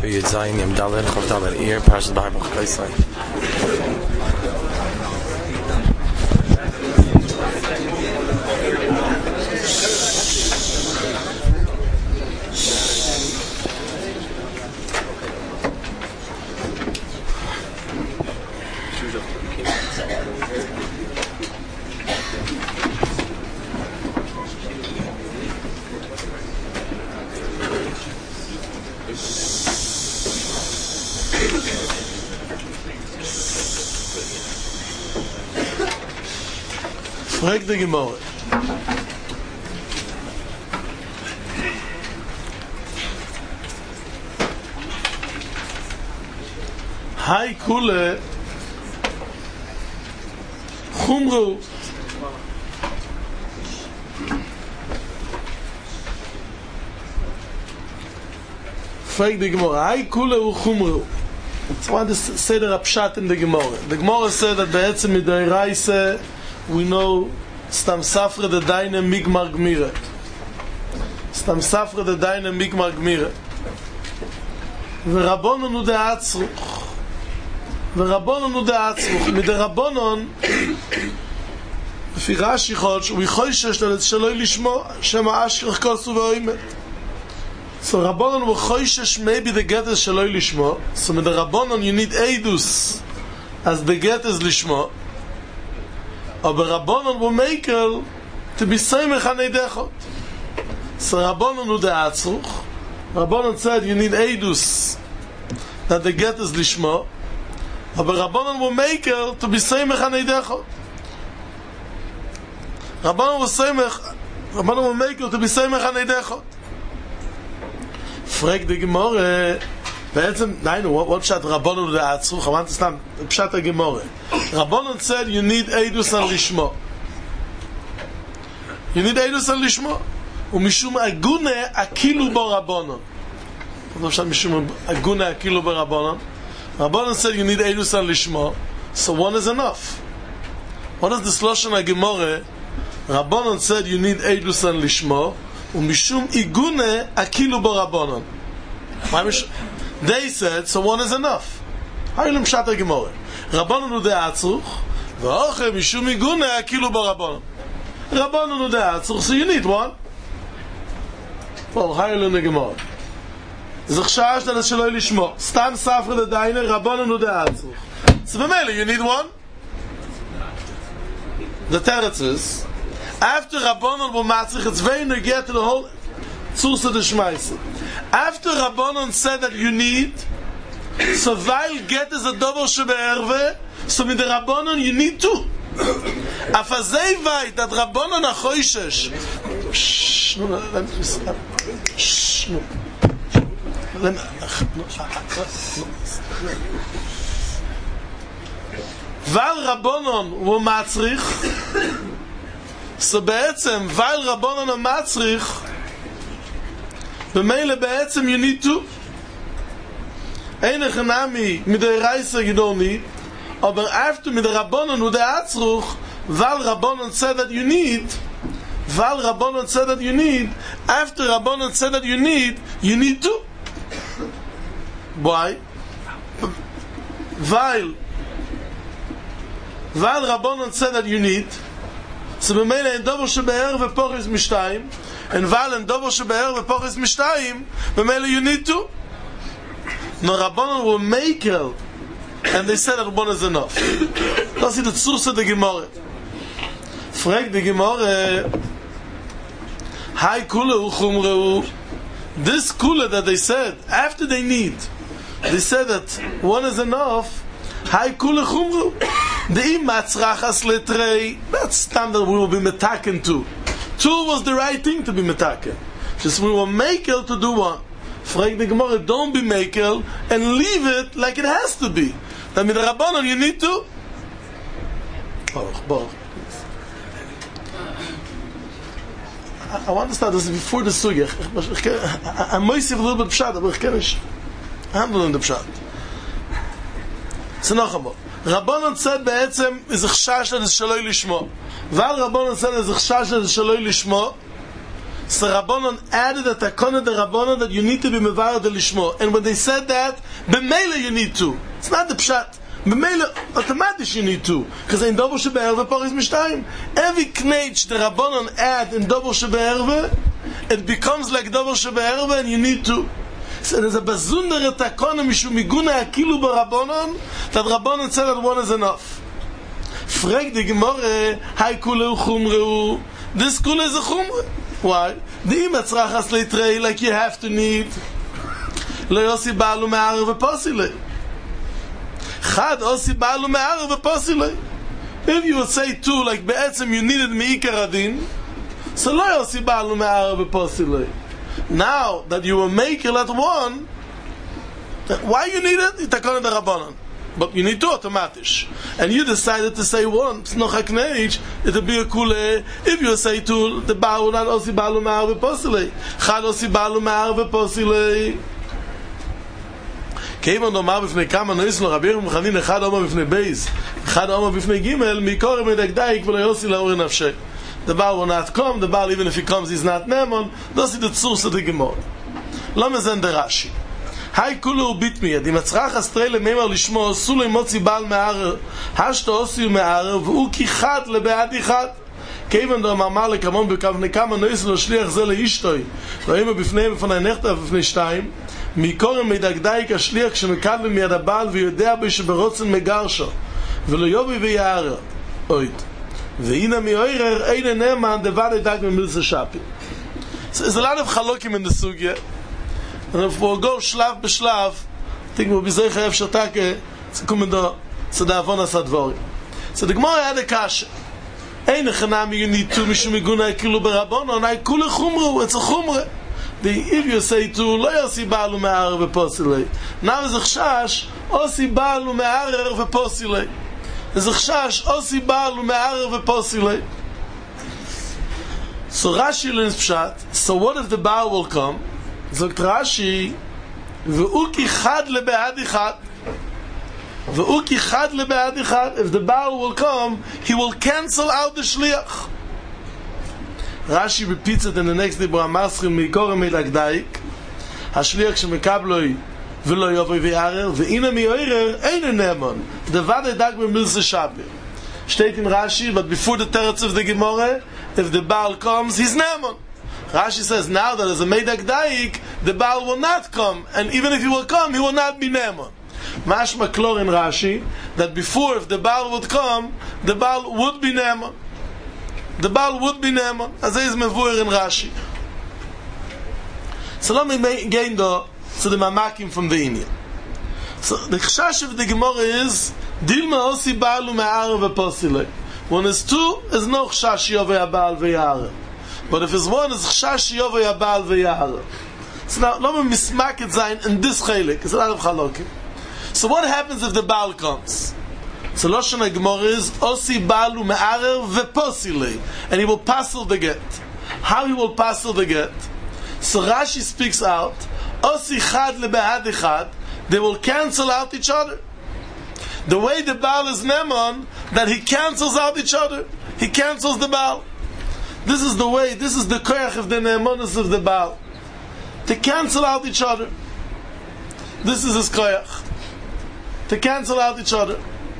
So you'd sign him Dalet, Chav Dalet, ear, Parshas Bible, Chaisai. Frag the Gemara. Hai kule chumru frag the Gemara. Hai kule chumru. That's why they say the Rapshat in the Gemara. The Gemara said that be'etzem midei Raise we know Stam Safra the Daine Migmar Gmire. Stam Safra the Daine Migmar Gmire. V'Rabbonon hu de'atzruch. V'Rabbonon hu de'atzruch. Mit der Rabbonon לפי רש"י חודש ובחוישש שלא לשמו שמה אשכח כוסו ואוימת. So Rabbonon v'choishesh maybe the get is שלא לשמו. So mit der Rabbonon you need eidus as the get is לשמו. Aber Rabbonon will make to be samech an eidechot. So Rabbonon hu de'atzruch. Rabbonon said you need eidus that the get is lishmo. Aber Rabbonon will make to be samech an eidechot. Rabbonon will make to be samech an eidechot. Frag the Gemara. בעצם, what pshat Rabbonon hu de'atzruch? I want to stand pshat the Gemara. Rabbonon said you need eidus al lishmo. You need eidus al lishmo. Umishum agune akilu bo Rabbonon. Mishum agune akilu bo Rabbonon. Rabbonon said you need eidus al lishmo. So one is enough. What is this lashon haGemara? Rabbonon said you need eidus al lishmo. Umishum igune akilu bo Rabbonon. They said so one is enough. How you pshat haGemara? Rabbonon hu de'atzruch, v'oche mishum igune akilu b'Rabbonon. Rabbonon hu de'atzruch, so you need one. Well, how you learn the Gemara? Zechshash that shelo lishmo. Stam safra the dainer, Rabbonon hu de'atzruch. So b'mele, you need one. The teretz is, after Rabbonon will matzrich, it's very negate to the whole tzursa de shmeise. After Rabbonon said that you need, so while get is a double shebe'erve, so with the Rabbonon you need two. Afazei vayt that Rabbonon achoishesh. While Rabbonon הוא מצריך, so בעצם while Rabbonon הוא מצריך, במילא בעצם you need two. Einige nami mit der Reise you don't need, aber after mit der Rabbonon hu de'atzruch, weil Rabbonon said that you need, after Rabbonon said that you need two. Why? Weil Rabbonon said that you need, so b'meile in dobo shebe'er v'pochis mishtayim, and weil in dobo shebe'er v'pochis mishtayim, b'meile you need two. No, Rabbanon will make it, and they said that Rabbanon is enough. That's the source of the Gemara. Frag the Gemara, Hai kule uchumreu. This kule that they said, after they said that one is enough, Hai kule chumreu. The imatzrachas letrei, that's standard we will be metaken to. Two was the right thing to be metaken. Just we will make it to do one. Frag the Gemara, don't be makel and leave it like it has to be. That with the Rabbanon you need to. I want to start this before the sugya. I'm moisef a little bit pshat, but I can't handle in the pshat. So noch einmal. Rabbanon said be'etzem is a chshash that is shaloi lishmo. While Rabbanon said is a chshash that is shaloi lishmo, So Rabbanon added a takana de Rabbanon that you need to be mevar de lishmo. And when they said that, b'meila you need to. It's not the pshat. B'meila, automatisch you need to. Because in Dobo Shebe'erve, Poris Mishtayim. Every knetch the Rabbanon add in Dobo Shebe'erve, it becomes like Dobo Shebe'erve and you need to. So there's a bazundere takana mishum miguna akilu b'Rabbanon, that Rabbanon said that one is enough. Frag the Gemara, hai kule uchumreu. This kule is a chumre. Why? The imatzrachas leitrei, like you have to need. Lo yosi ba'alu me'arev v'posilei. Chad osi ba'alu me'arev v'posilei. If you would say two, like be'etzem you needed me'ikar adin, so lo yosi ba'alu me'arev v'posilei. Now that you were making at one, why you need it? Itakon de Rabbanon. But you need two automatisch. And you decided to say one. It's no hakneich. It'll be a kule. If you say two, the baal will not osi balu ma'ar v'posilei. Chad osi balu ma'ar v'posilei. Keivan omar b'fnei kama noislo rabir m'chanin echad omar b'fnei beis. Echad omar b'fnei gimel. Mikore medagdaik v'lo yosi la'ori nafshei. The baal will not come. The baal, even if he comes, he's not nemon. Dosi the tzurs of the gemor. Lama zen de Rashi. Hai kulu bitmi, di matzrach astrei lememar lishmo, sulu imotzi bal me'arer, hashto osi me'arer, v'u ki chad lebe'ad ichad. Keivan do amar lekamon b'kavne kama nois lo shliach ze leishtoi, lo ima b'fnei b'fonai nechta b'fnei shtayim, mikorem medagdaik ashliach shemekadve miyad abal v'yodea b'sheberotzen megarsho, v'lo yobi v'yarer, oid. V'ina mi'oirer, eine neman, devade dag memilse shapi. So there's a lot of chalokim in the sugya. And if we'll go shlav b'shlav, I think we'll be zeicha ev shatake, to come into the avonas advorim. So the Gemara had a kasha. Ein echanami you need two mishum iguna ekilu b'Rabbanon, I kule chumru, it's a chumre. If you say two, lo yosi ba'alu me'arer v'posilei. Now there's a chshash, osi ba'alu me'arer v'posilei. There's a chshash, osi ba'alu me'arer v'posilei. So Rashi learns pshat, so what if the Baal will come? Zogt Rashi, v'uki chad lebe'ad ichad. V'uki chad lebe'ad ichad. If the Baal will come, he will cancel out the shliach. Rashi repeats it in the next Dibra Maschim, mikorem medagdaik. Hashliach shemekabloi v'lo yovoi v'yarer, v'ina mi'oirer, eine nemon. Devade dag b'milse shabir. Steht in Rashi, but before the teretz of the Gemara, if the Baal comes, he's nemon. Rashi says now that as a Meidak Daik, the Baal will not come, and even if he will come, he will not be Nemon. Mashma Klor in Rashi, that before, if the Baal would come, the Baal would be Nemon. The Baal would be Nemon, as is Mevuer in Rashi. So let me gain to the Mamakim from the Indian. So the Chashash of the Gemara is, Dilma Osi Baalu Me'arer V'Posilei. When it's two, there's no Chashash Yovei Baal V'Yarer. But if it's one, it's Chashash Yovei Abal V'Yarer. So now, let me mismak it zayin in this chaylik. It's a lot of chalokim. So what happens if the Baal comes? So Lashon HaGemara is, Osi Baalu Me'arer V'Posilei. And he will passel the get. How he will passel the get? So Rashi speaks out, Osi Chad Lebe'ad Ichad, they will cancel out each other. The way the Baal is Nemon, that he cancels out each other. He cancels the Baal. This is the way, this is the koyach of the ne'emonos of the Baal. To cancel out each other. This is his koyach. To cancel out each other.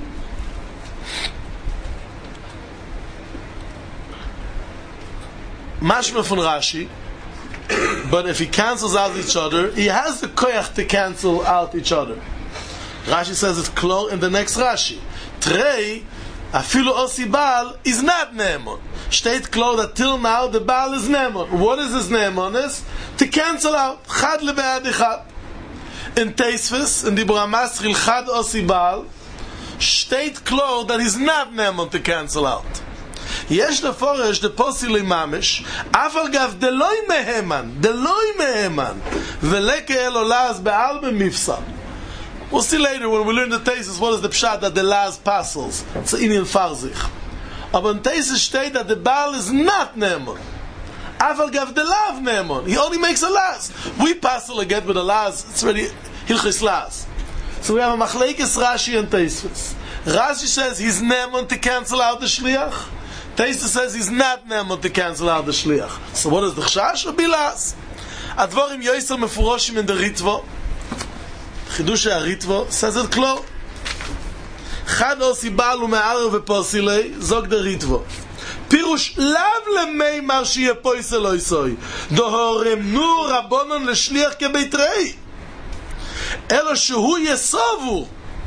Mashma from Rashi, but if he cancels out each other, he has the koyach to cancel out each other. Rashi says it's klor in the next Rashi. Trei, afilu osi Baal is not ne'emon. Steht klar that till now the Baal is Nemon. What is his Nemonis? To cancel out. Chad lebe'ad ichad. In Teisvis, in Dibra Maschil, Chad osi Baal, steht klar that he's not Nemon to cancel out. Yesh leforish the posili mamish, afal gav deloi meheman, veleke elolaz be'al b'mifsal. We'll see later when we learn the Teisvis what is the pshat that the laz passels. It's an Indian farzich. Aber in Teisvis steht that the Baal is not Nemon. Aval gav the lav Nemon. He only makes a las. We passel a get with a las. It's already hilchis las. So we have a machlekes Rashi and Teisvis. Rashi says he's Nemon to cancel out the shliach. Taisa says he's not Neman to cancel out the Shliach. So what is the Chashash? Or Bilas? Advorim Yoisel Mefuroshim in the Ritvo. Chidush HaRitvo says it clear. Chad Osi Baalu Me'arer Ve'Posilei Zog the Ritvo. Pirush Lav Lemei Mar Shiyeh Poise Lo Yisoi Dohoremnu Rabbonon L'Shliach Kebeitrei Elo Shehu Yesovu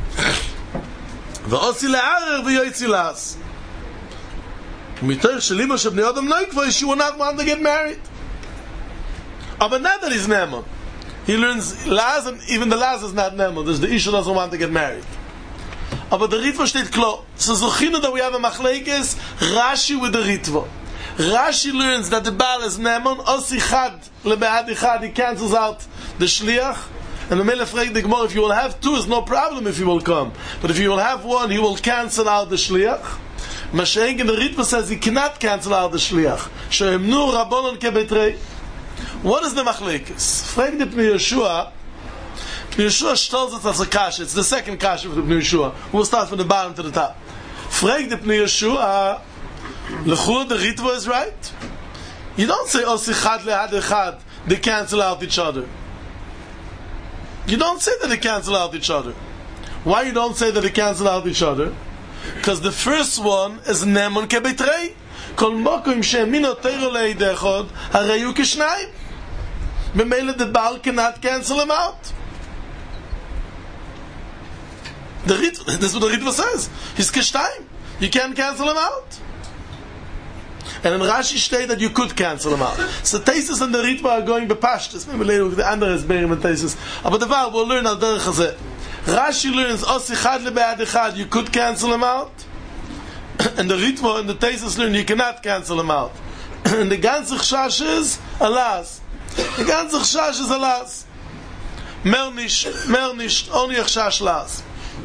Ve'Osi Le'arer Ve'Yoitzi Las Mitoich Shelibo Shebnei Odom Lo Yikvoi she will not want to get married. But not that he's Neman. He learns Laz, and even the Laz is not Neman. There's the Isha doesn't want to get married. But the Ritva steht klar. So Zochinu that we have a Machlekes, Rashi with the Ritva. Rashi learns that the Baal is Neman, Osi Chad, Lebe'ad Ichad, he cancels out the Shliach. And the Melech fragt the Gemara, if you will have two, it's no problem if he will come. But if you will have one, he will cancel out the Shliach. Mashenk in the Ritva says he cannot cancel out the Shliach. She'emnu Rabbonon Kebetrei. What is the Machlekes? Fragt the Pnei Yeshua. Pnei Yeshua tells us as a kasha. It's the second kasha of the Pnei Yeshua. We'll start from the bottom to the top. Fragt the Pnei Yeshua. L'chur the Ritva is right. You don't say Osi Chad Le'ad Echad. They cancel out each other. You don't say that they cancel out each other. Why you don't say that they cancel out each other? Because the first one is Neman Kebetrei. Kol mokum she'emino teiro le'idechod hareyu kishnayim. B'meila the Baal cannot cancel him out. This is what the Ritva says. He's kishnayim. You can't cancel him out. And in Rashi state that you could cancel him out. So Teisus and the Ritva are going bepashtus. Maybe later with the andere Esberim and Teisus. But the Baal will learn al derech hazeh. Rashi learns Osi Chad lebe'ad echad. You could cancel him out. And the Ritva and the Teisus learn you cannot cancel him out. And the ganze Chash is alas. The ganze Chash is alas. Mer nicht, only a Chash las.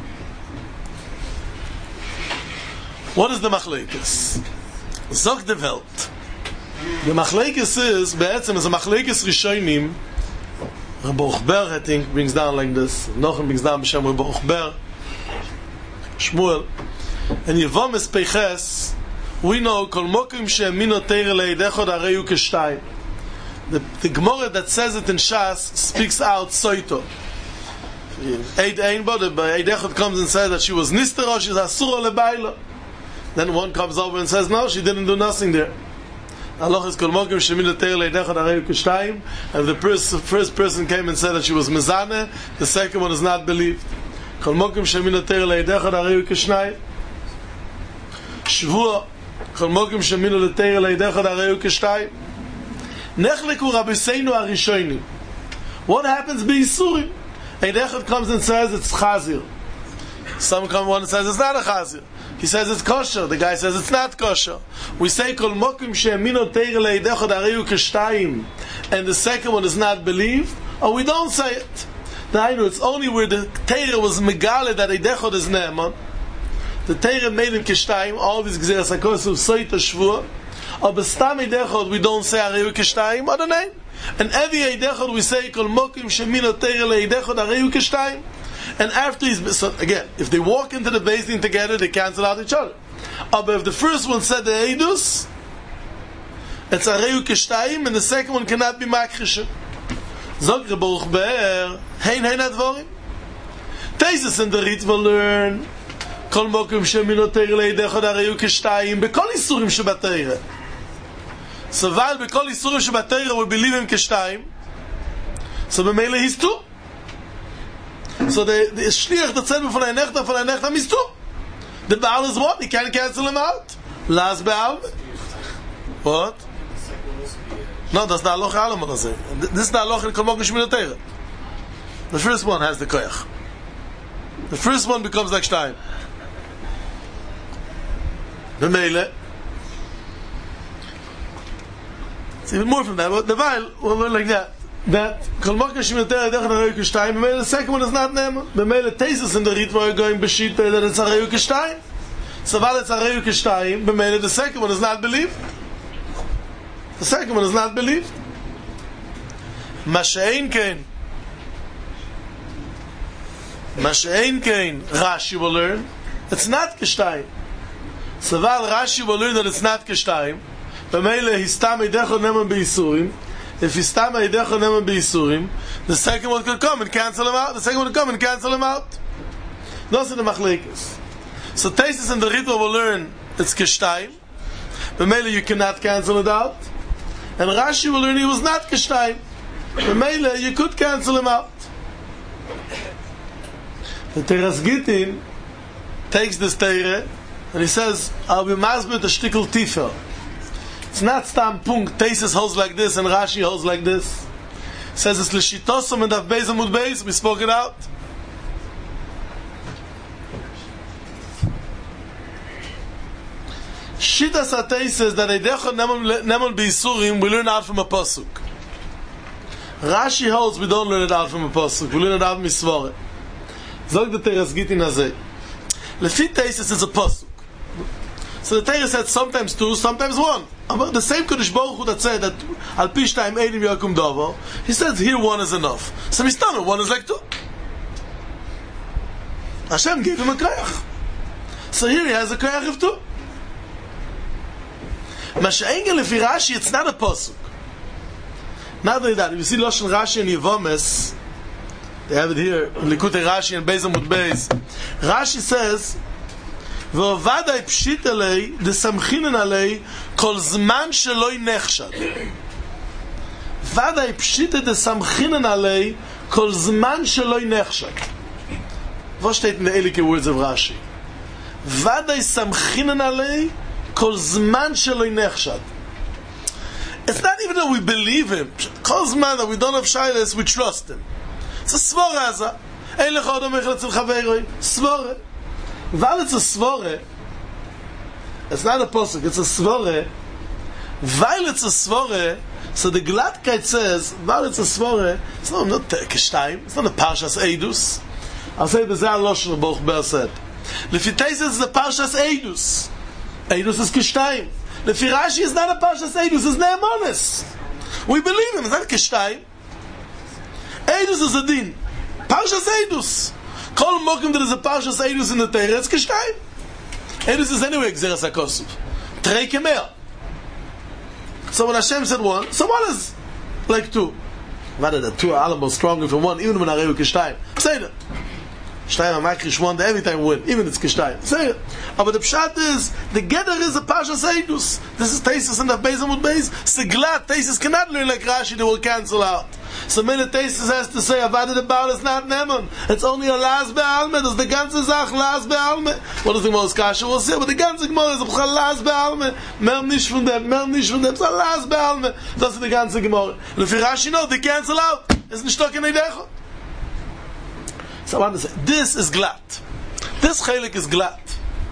What is the Machlekes? Zog the Welt. The Machlekes is, be'etzem is a Machlekes Rishonim. Baruch Ber, I think, brings down like this. Nochem brings down b'shem Baruch Ber. Shmuel. And Yevom Espeches, we know Kol Mokim She'emino Teire Le'idechod Hareyu Keshtayim. The Gemara that says it in Shas speaks out Soito. Eid Einbo, the Eidechod comes and says that she was Nistero, she's Asura Lebaila. Then one comes over and says no, she didn't do nothing there. Allah is Kol Mokim She'emino Teire Le'idechod Hareyu Keshtayim. And the first person came and said that she was Mezane, the second one is not believed. Kol Mokim She'emino Teire Le'idechod Hareyu Keshtayim. Shvua, Kol Mokim She'emino Teire Le'idechod Hareyu Keshtayim. Nechleku Rabbeinu Arishonim. What happens b'Yisurim? Eidechad comes and says it's Chazir. Some come one and says it's not a Chazir. He says it's kosher. The guy says it's not kosher. We say Kol Mokim She'emino Teire Le'idechad Hareyu Keshtayim, and the second one is not believed, or we don't say it. Now, it's only where the Teire was Megale that Eidechad is Ne'eman. The Teire made him Keshtayim, all these Gzeras HaKosov, Soita Shvua. Or Bestam Eidechad, we don't say Hareyu Keshtayim, or the name. And every Eidechad we say, Kol Mokim She'emino Teire Le'idechad Hareyu Keshtayim. And after he's... So again, if they walk into the Beis Din together, they cancel out each other. But if the first one said the Eidus, it's Hareyu Keshtayim, and the second one cannot be Makrish. Zog Baruch Be'er, Hein Advorim. Teisus and the Ritva learn... Kol Mokim She'emino Teire Le'idechad Hareyu Keshtayim B'kol Yisurim Shebateire. So while B'kol Yisurim Shebateire we believe him Keshtayim, so b'meile he's two. So the Shliach that said von Einechtam is two. The Baal is one, he can't cancel him out. Last Baal. What? No, that's the Aloch Alamon. This is the Aloch in Kol Mokim She'emino Teire. The first one has the koyach. The first one becomes like Shtayim. The Meile. It's even more from that. But the Weil, we're like that. That Kol Mokim She'emino Teire Le'idechad Hareyu Keshtayim. The Meile, the second one is not Ne'eman. The Meile Teisus in the Ritva are going Beshit that it's Hareyu Keshtayim. So while it's Hareyu Keshtayim, the Meile, the second one is not believed. The second one is not believed. Mashein Kain, Rashi will learn, it's not Keshtayim. So while Rashi will learn that it's not Kishtaim, B'meile Histam Eidecho Neman B'Yisurim. If Histam Eidecho Neman B'Yisurim, the second one could come and cancel him out. The second one could come and cancel him out. Those are the Machlekes. So Taisus and the Ritva will learn it's Kishtaim. B'meile you cannot cancel it out. And Rashi will learn he was not Kishtaim. B'meile you could cancel him out. The Teras Gittin takes this Teire and he says, I'll be masbet a shtickle tifer. It's not stam punkt. Taisus holds like this and Rashi holds like this. He says it's l'shitosum and daf beis amud beis. We spoke it out. Shitas HaTei says that Eidecho Neman B'Yisurim we learn out from a pasuk. Rashi holds we don't learn it out from a pasuk. We learn it out from Misvore. Zog the Teras Gittin Hazeh. Lefi Teisus is a pasuk. So the Teira said sometimes two, sometimes one. But the same Kodesh Baruch Hu that said that Al Pi Shtayim Eidim Yakum Dovo, he says here one is enough. So Mistana, one is like two. Hashem gave him a koyach. So here he has a koyach of two. Masha'engel Lefi Rashi, it's not a pasuk. Not only that, if you see Loshen Rashi and Yevomes, they have it here, Likutei Rashi and Beis Amud Beis. Rashi says, "V'ovadai pshit alei, desamchinen alei, kol zman sheloi nechshad." Vadai pshit desamchinen alei, kol zman sheloi nechshad. Was steht in the Elike words of Rashi? Vadai samchinen alei, kol zman sheloi nechshad. It's not even that we believe him. Kol zman that we don't have shayles, we trust him. It's a svore aza. Ein lecha odom echel etzil chaveroi. Svore. While it's a svore, it's not a posuk, it's a svore. While it's a svore, so the Gladkeit says, while it's a svore, it's not Kishtaim, it's not a Parshas Eidus. I'll say the Zah Loshen of Baruch Ber said. Lefi Teisus is the Parshas Eidus. Eidus is Kishtaim. Lefi Rashi is not a Parshas Eidus, it's Ne'emonis. We believe him, it's not Kishtaim. Eidus is a din. Parshas Eidus. Kol mokim there is a Parshas Eidus in the Torah, it's Kishtaim. Eidus is anyway Gzeras HaKosuf. Trei Kemer. So when Hashem said one, so one is like two. Rather the two are almost stronger for one, even when Areu Kishtaim. Say that. Kishtaim HaMakrish one, they every time win, even it's Kishtaim. Say it. But the Pshat is, the Geder is a Parshas Eidus. This is Teisus and the Beis Amud Beis. Seglat, Teisus cannot learn like Rashi, they will cancel out. So many Teisus has to say, Avada the Baal is not Neman. It's only a Las Be'alme. That's the ganze Zach, Las Be'alme. What does the Mos Kasha will say? But the ganze Gemara is a Las Be'alme. Mer nish von dem, mer nish von dem. It's a Las Be'alme. That's the ganze Gemara. And if Rashi knows, they cancel out. It's nicht stock in Eidecho. So I want to say, this is Glat. This Chelik is Glat.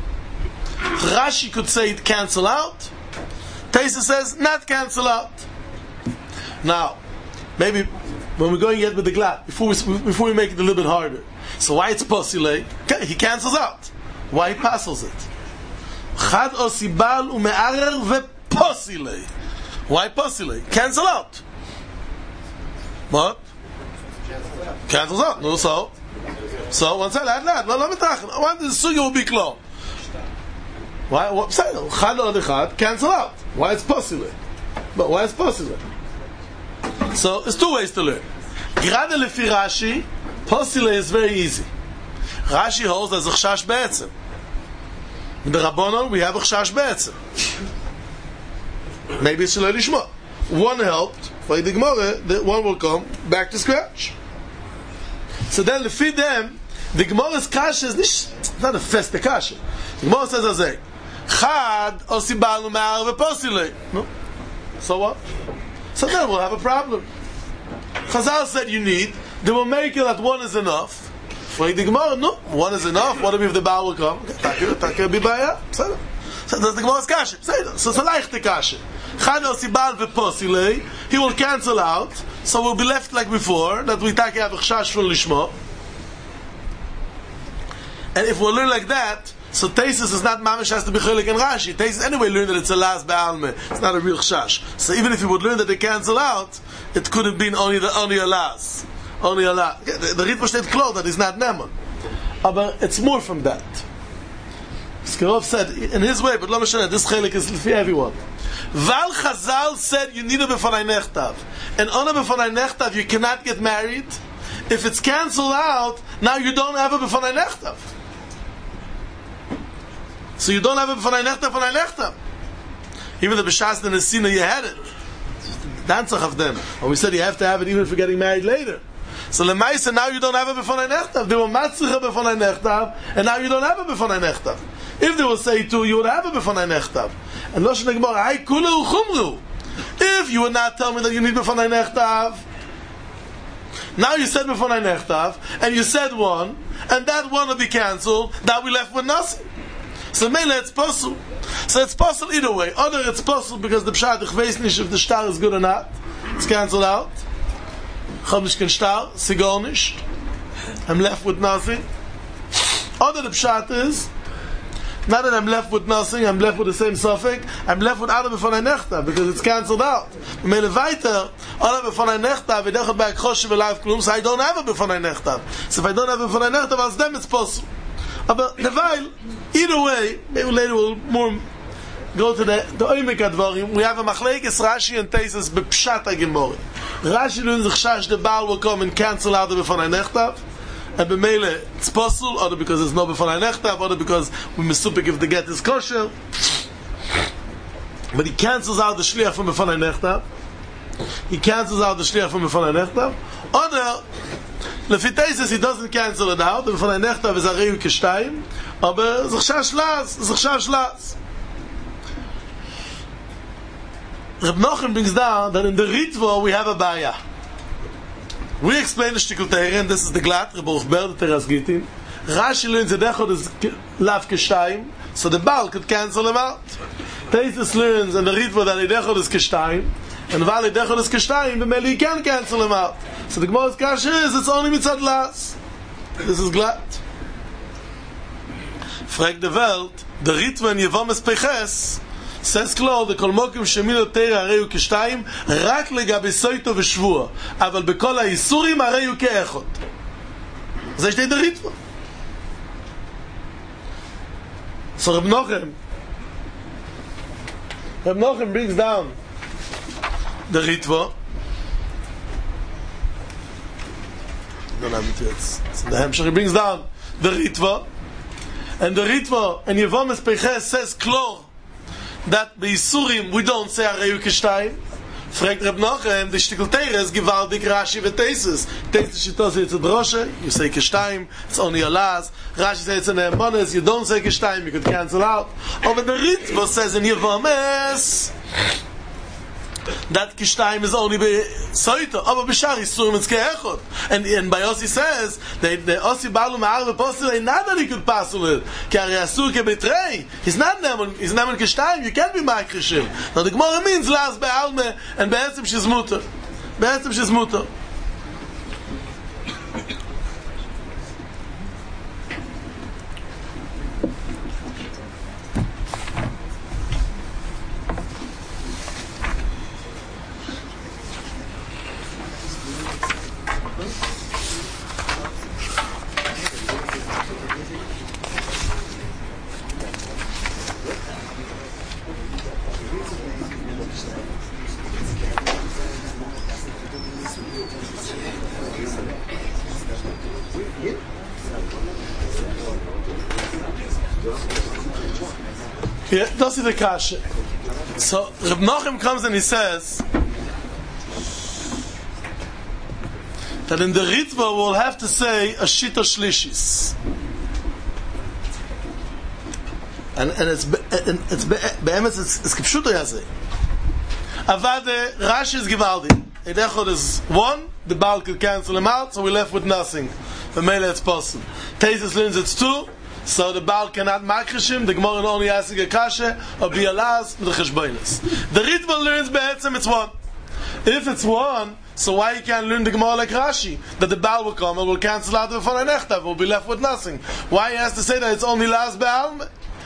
Rashi could say it cancel out. Teisus says, not cancel out. Now, maybe when we're going yet with the Glat, before we make it a little bit harder. So why it's posile? He cancels out. Why he passes it? Chad osibal ume'arer ve'posile. Why posile? Cancel out. What? Cancels out. No, so one side, let me talk. I want the sugi will be clear. Why? What? Chad or the chad? Cancel out. Why it's posile? But why it's posile? So, there's two ways to learn. Grade lefi Rashi, posile is very easy. Rashi holds as a chshash be'etzem. In the Rabbanon, we have a chshash be'etzem. Maybe it's shalei lishma. One helped, by the Gemara, the one will come back to scratch. So then, lefi them, the Gemara's kasha is not a feste kasha. The Gemara says as a chad osibalu ma'ar ve'posile. No? So what? So then we'll have a problem. Chazal said you need, they will make it that one is enough. For the Gemara, no, one is enough. What if the Baal will come? Taka bibaya. So that's the Gemara's kasha. So it's a leichte kasha. Chad osibal ve'posile. He will cancel out. So we'll be left like before, that we take have a chshash from lishma. And if we'll learn like that, so Teisus is not mamish has to be chelik and Rashi. Teisus anyway learned that it's a las be'alme. It's not a real chshash. So even if you would learn that they cancel out, it could have been only a las. Only a las. The Ritva steht klar that is not neman. But it's more from that. It's Skarov said, in his way, but this chelik is for everyone. Val Chazal said you need a b'fanai nechtav. And on a b'fanai nechtav you cannot get married. If it's cancelled out, now you don't have a b'fanai nechtav. So you don't have a b'fanai nechtav. Even the b'shas the nesina you had it. Danzach of them. And we said you have to have it even if you're getting married later. So lemaisa now you don't have a b'fanai nechtav. They were matzich a b'fanai nechtav, and now you don't have a b'fanai nechtav. If they will say to you would have a b'fanai nechtav. And Loshen Gemara, hay kulu chumru. If you would not tell me that you need b'fanai nechtav, now you said b'fanai nechtav, and you said one, and that one will be cancelled. Now we left with nothing. So mele it's possible. So it's possible either way. Either it's possible because the pshat ich weiß nicht if the star is good or not. It's cancelled out. Ich hab nicht kein star, sigar nicht. I'm left with nothing. Other the pshat is, not that I'm left with nothing, I'm left with the same suffix, I'm left with Adam b'fanai nechtav, because it's cancelled out. Mele weiter, Adam b'fanai nechtav, I don't back choshev alive klum, so I don't have a b'fanai nechtav. So if I don't have a b'fanai nechtav, as them it's possible. But the while, either way, maybe later we'll more go to the oimik advarim. We have a machlekes Rashi and Teisus b'pshat ha-gemori. Rashi learns the chash the Baal will come and cancel out the b'fanai nechtav. And b'meile it's possible, either because there's no b'fanai nechtav, either because we misupik if the get is kosher. But he cancels out the shliach from b'fanai nechtav. Other, lefiteises he doesn't cancel it out. The b'fanai nechtav is areu kishtayim, aber zechshav shlas. Reb Nochem brings down that in the Ritva we have a baya. We explain the shtikul teira, and this is the glat, Reb Baruch the Teras Gitin. Rashi learns the dechod is lav kishtayim, so the Baal could cancel him out. Teisus learns in the Ritva that the dechod is kishtayim, and while the dechod is kishtayim, the meli can cancel him out. So the Gemara's kasha is it's only mitzad las. This is glat. Frag the Welt, the Ritva in Yevames Peches says klar, the kol mokim shemilo teira areu kishtayim rak legabe soito v'shvua, aval bekol ha'isurim areu ke'echot. זה steht der Ritva. So Reb Nochem brings down the Ritva. Don't have it yet. So the Hemshech brings down the Ritva, and the Ritva and Yevames Peches says klar that by Yisurim we don't say Areu Kishtayim. Fragt Reb Nochem, the Shtikul Teira is gewaltig Rashi v'Teisus. Teisus shitos it's a droshe, you say Kishtayim, it's only a las. Rashi says it's an Emonis, you don't say Kishtayim, you could cancel out. Over the Ritva says in Yevames that Kishtayim is only by Soito, aber b'shar Yisurim it's ke'echot. And by Yossi says, the Ossi Balu Ma'ar v'Postil ain't not that he could pass on it. Ki ari Asur ke'betrei. He's not neman Kishtayim, you can't be makrishim. Now the Gemara means las be'alme, and be'etzim she's mutter. Yeah, das ist the kasha. So Reb Nochem comes and he says that in the Ritva we'll have to say a shita shlishis, and it's be'emes it's kipshuto yazeh. Avade Rashi is givaldi. Edechod is one. The Baal could cancel him out, so we're left with nothing. The Mele it's possible. Teisus learns it's two. So the Baal cannot makrishim, the Gemara only asking a kasha, or be alas, the cheshboinus. The Ritva learns be'etzem it's one. If it's one, so why you can't learn the Gemara like Rashi? That the Baal will come and will cancel out the B'fanai nechtav, we'll be left with nothing. Why he has to say that it's only las be'alme?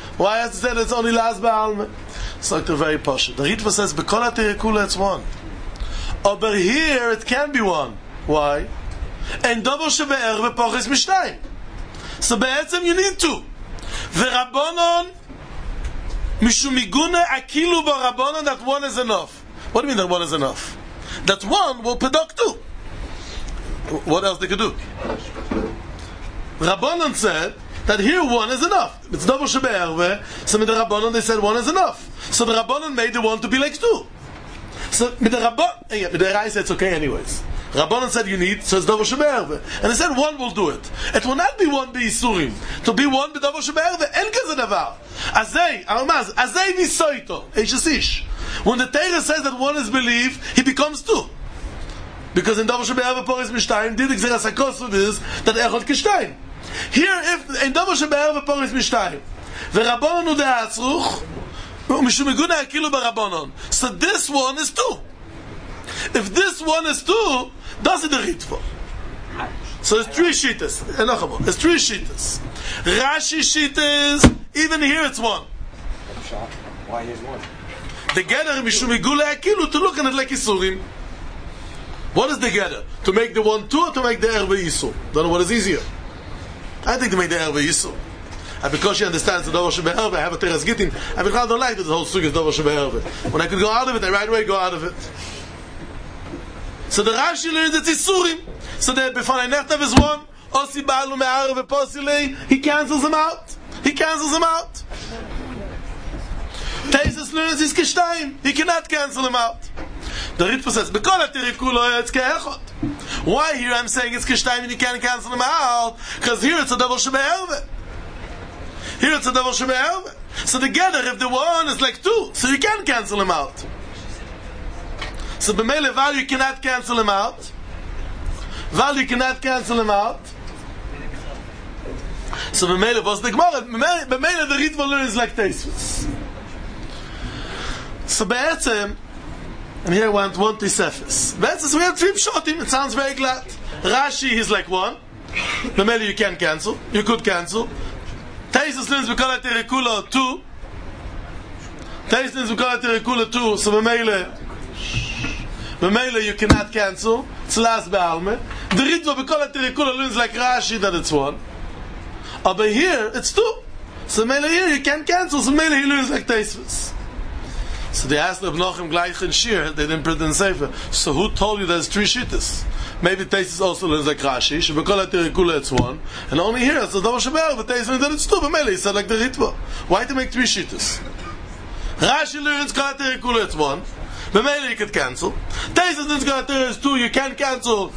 So it's very posh. The Ritva says, B'kol ha'terekula it's one. Over here it can be one. Why? And double shebe'er v'pochis mishtayim. So be'etzem you need two. V'rabbonon Mishumiguna akilu barabonon, that one is enough. What do you mean that one is enough? That one will produce two. What else they could do? Rabbanon said that here one is enough. It's double shebe'erve. So with the Rabbanon they said one is enough. So the Rabbanon made the one to be like two. So with the Rabbanon, with the Rai said it's okay anyways. Rabbanon said you need, so it's double shebe'erve. And they said one will do it. It will not be one be'isurim. To be one double shebe'erve. En kaze davar. Azay, Almaz, Azay visoito. Eish. When the Torah says that one is believed, he becomes two. Because in Davar Shebe'erve Poris Mishtayim, did Xeras HaKosov is that Echot Kishtayim. Here, if in Davar Shebe'erve Poris Mishtayim, V'Rabbanon U'De'atzruch, Mishumiguna Akilu B'Rabbanon. So this one is two. If this one is two, does it the Ritva? So it's three Shittas. It's three Shittas. Rashi Shittas, even here it's one. Why is one? The Geder Mishumigula Akilu, to look at it like Isurim. What is the Geder? To make the one two or to make the Erve Yisur? Don't know what is easier. I think to make the Erve Yisur. And because she understands the Davar Shebe'erve, I have a Teres Gittin. I don't like that the whole sugi is Davar Shebe'erve. When I could go out of it, I right away go out of it. So the Rashi learns it's Isurim. So the Befanei Nechtav is one. Osi Ba'alu Me'arev Eposilei. He cancels them out. Taisus learns his Kishtayim. He cannot cancel them out. The Ritva says, B'kol HaTirikulo it's Ke'echot. Why here I'm saying it's Kishtayim and you can't cancel them out? Because here it's a double Shebe'erve. So together, if the one is like two, so you can cancel them out. So b'meile Val you cannot cancel them out. So b'meile was the Gemara. B'meile the Ritva learns like Taisus. So be'etzem, and here I want one Tisefes. Be'etzem, we have three pshotim. It sounds very glad. Rashi is like one. B'meile you can cancel. You could cancel. Taisus learns B'kol HaTirikulo two. So b'meile you cannot cancel. It's last be'alme. The Ritva B'kol HaTirikulo learns like Rashi that it's one. But here it's two. So b'meile here you can't cancel. So b'meile he learns like Taisus. So they asked Reb Nochem gleich in Shir, they didn't print in Sefer. So who told you there's three shittas? Maybe Taisus also learns like Rashi. Shebekol HaTirikulo it's one, and only here it's the Davar Shebe'erve. But Taisus learns that it's two. But Mele he said like the Ritva. Why to make three shittas? Rashi learns Kol HaTirikulo it's one. But Mele you could cancel. Taisus learns Kol HaTirikulo it's two. You can't cancel.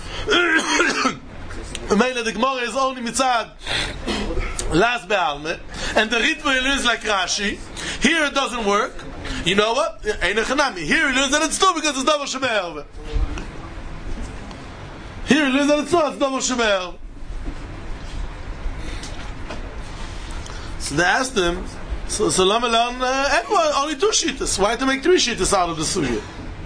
Mele the Gemara is only mitzad last be'alme, and the Ritva he learns like Rashi. Here it doesn't work. You know what? Here he learns that it's two because it's Davar Shebe'erve. Here he learns that it's Davar Shebe'erve. So they asked him, so Lama learn everyone, only two shittas. Why to make three shittas out of the sugya?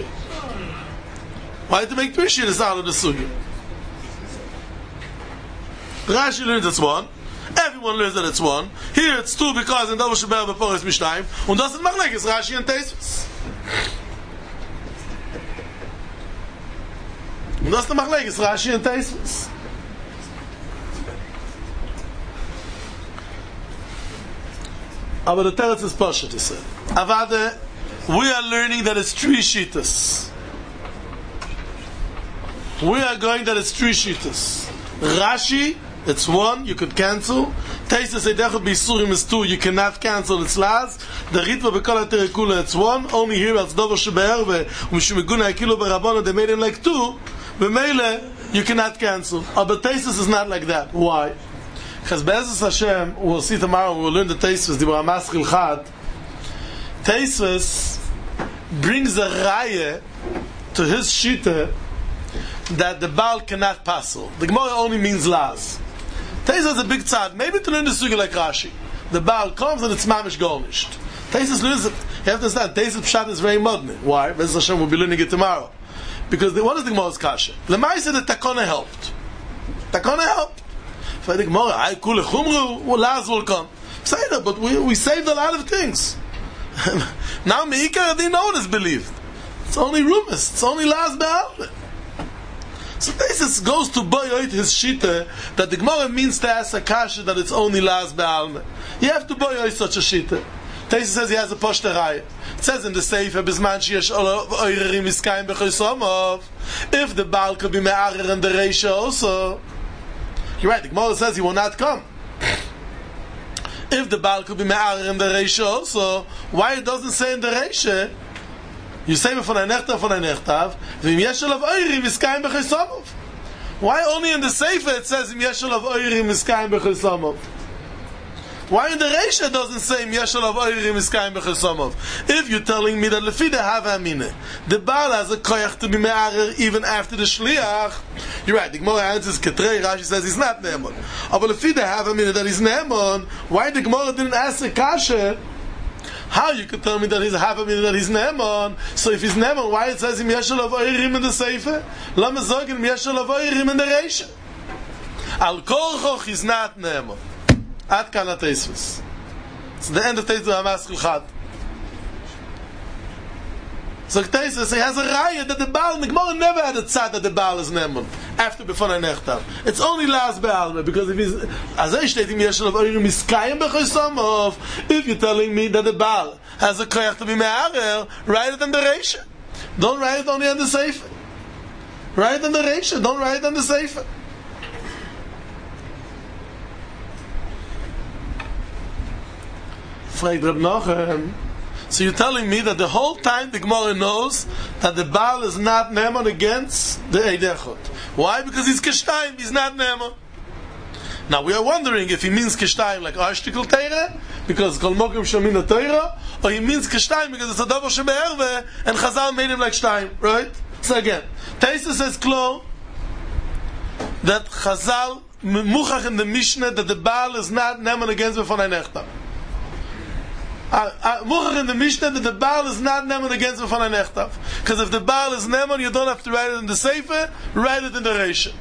Rashi learns it's one. Everyone learns that it's one. Here it's two because in Davar Shebe'erve Poris Mishtayim. Und das ist Machlekes Rashi and Taisus. Und das ist Machlekes Rashi and Taisus. Aber the teretz is Pashat, he said. Avade, we are learning that it's three shittas. Rashi, it's one, you could cancel. Taisus Eidechot B'Yisurim is two, you cannot cancel, it's last. The Ritva B'kol HaTirikulo, it's one. Only here, it's Davar Shebe'erve, Mishumiguna Akilu B'Rabbanon, they made him like two. B'meile, you cannot cancel. But Taisus is not like that. Why? Because Be'ezus Hashem, we'll see tomorrow, we'll learn the Taisus, Dibra Maschil Chad. Taisus brings a raya to his shita that the Baal cannot passel. The Gemara only means las. Taisus is a big tzad. Maybe to learn the sugi like Rashi. The Baal comes and it's mamish garnished. Taisus learns it. You have to understand, Taisus Pshat is very modern. Why? Be'ezus Hashem will be learning it tomorrow. Because what is the Gemara's kasha? Lemai said that Takona helped. For the Gemara, I kule chumru, las will come. Say that, but we saved a lot of things. Now Meikar didn't know it's believed. It's only rumors. It's only las be'al. So Taisus goes to boyoit his shita that the Gemara means to ask a kasha that it's only las be'alme. You have to boyoit such a shita. Taisa says he has a poshteraya. It says in the Sefer, Bisman sheyesh oirerim iskayim b'chosomov. If the Baal could be me'arer in the Reisha also. You're right, the Gemara says he will not come. If the Baal could be me'arer in the Reisha also, why it doesn't say in the Reisha? You say von ein Nechtav, v'im yesh olav oirerim iskayim b'chosomov. Why only in the Sefer it says im yesh olav oirerim iskayim b'chosomov? Why in the Reisha it doesn't say im yesh olav oirerim iskayim b'chosomov? If you're telling me that lefi the hava amine, the Baal has a koyach to be me'arer even after the shliach, you're right, the Gemara answers Ketrei, Rashi says he's not Ne'eman. But lefi the hava amine that he's Ne'eman, why the Gemara didn't ask the kasha? How you could tell me that he's hava amine that he's Ne'eman? So if he's Ne'eman, why it says im yesh olav oirerim in the Sefer? Lama zogen im yesh olav oirerim in the Reisha? Al korchoch is not Ne'eman. At kan atesvus. It's the end of Teis Hamaskil Chad. So Teis, he has a raya that the Baal, the Gemara never had a tzad that the Baal is Ne'eman after before ein Nechtav. It's only last Be'alme, because if he's Azay steht im yesh olav oirerim iskayim b'chosomov, if you're telling me that the Baal has a koyach to be me'arer, write it in the Reisha. Don't write it only on the Sefer. Write it in the Reisha, don't write it on the Sefer. So you're telling me that the whole time the Gemara knows that the Baal is not Ne'eman against the Eidechot. Why? Because he's Kishtayim, he's not Ne'eman. Now we are wondering if he means Kishtayim like Arshtikul Teire, because Kol Mokim Shamina Teire, or he means Kishtayim because it's a Davar Shebe'erve, and Chazal made him like Shtayim, right? So again, Taisa says Klo, that Chazal, Muchach in the Mishnah, that the Baal is not Ne'eman against Befon ein Nechtav. Muchach in the Mishnah that the Baal is not Ne'eman against Befon ein Nechtav. Because if the Baal is Ne'eman, you don't have to write it in the Sefer, write it in the Reisha.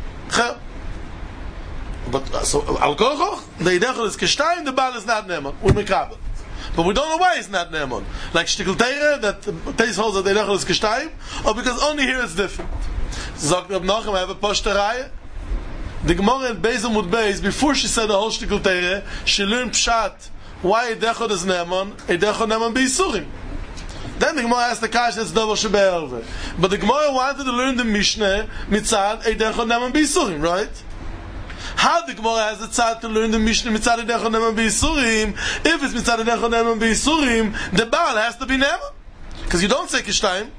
But so Al Korchoch, the Eidechot is Kishtayim, the Baal is not Ne'eman. We're Mekabel. But we don't know why it's not Ne'eman. Like Shtikl Teire, that Teis holds that the Eidechot is Kishtayim, or because only here it's different. Zogt Reb Nachum, I have a poshteraya. The Gemara in Beis Amud Beis, before she said the whole Shtikl Teire, she learned Pshat. Why Eidechot is Ne'eman? Eidechot Ne'eman B'Yisurim. Then the Gemara asked the Kash, it's Davar Shebe'erve. But the Gemara wanted to learn the Mishnah mitzad Eidechot Ne'eman B'Yisurim, right? How the Gemara has the tzad to learn the Mishnah mitzad Eidechot Ne'eman B'Yisurim? If it's mitzad Eidechot Ne'eman B'Yisurim, the Baal has to be Ne'eman. Because you don't say Kishtayim.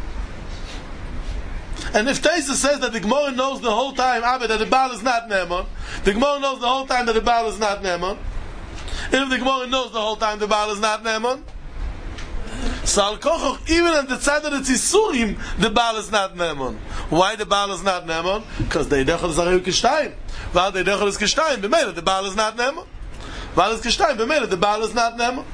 And if Taisa says that the Gemara knows the whole time that the Baal is not Ne'eman, the Gemara knows the whole time that the Baal is not Ne'eman, if the Gemara knows the whole time the Baal is not Ne'eman, so Al Kochoch, even at the side of the Tzisurim, the Baal is not Ne'eman. Why the Baal is not Ne'eman? Because the Eidechot is Areu Kishtayim. While the Eidechot is Kishtayim, b'meila the Baal is not Ne'eman. While it's Kishtayim, b'meila the Baal is not Ne'eman.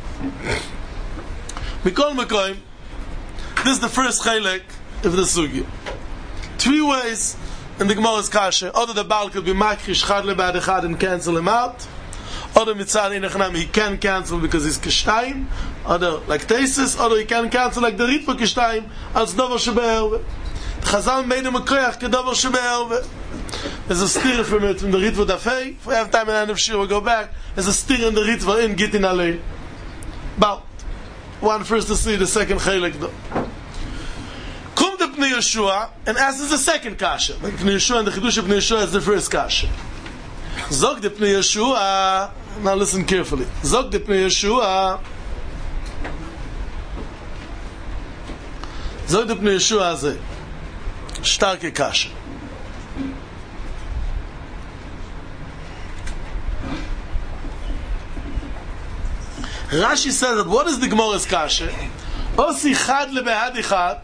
Mikol Mekoim, this is the first Chelek of the Sugya. 3 ways in the Gemara's Kasha. Either the Baal could be Makrish Chad Lebad Echad and cancel him out. Other mitzad inachnam he can cancel because he's kishtayim. Other like Teisus. Other he can cancel like the Ritva kishtayim as davar shebe'erve. Chazal made him a koyach kedavar shebe'erve. There's a stir from it from the Ritva dafei. If we have time in the end of Shir, we'll go back. There's a stir in the Ritva in Gittin Alei. But one first to see the second chelik though. Come to Pnei Yeshua and asks the second kasha. Like Pnei Yeshua and the Chidush of Pnei Yeshua is the first kasha. Zog de Pnei Yeshua. Now listen carefully. Zog de Pnei Yeshua. Zog de Pnei Yeshua ze starke kasha. Rashi says that what is the Gemara's kasha? Osi chad lebehad ichat.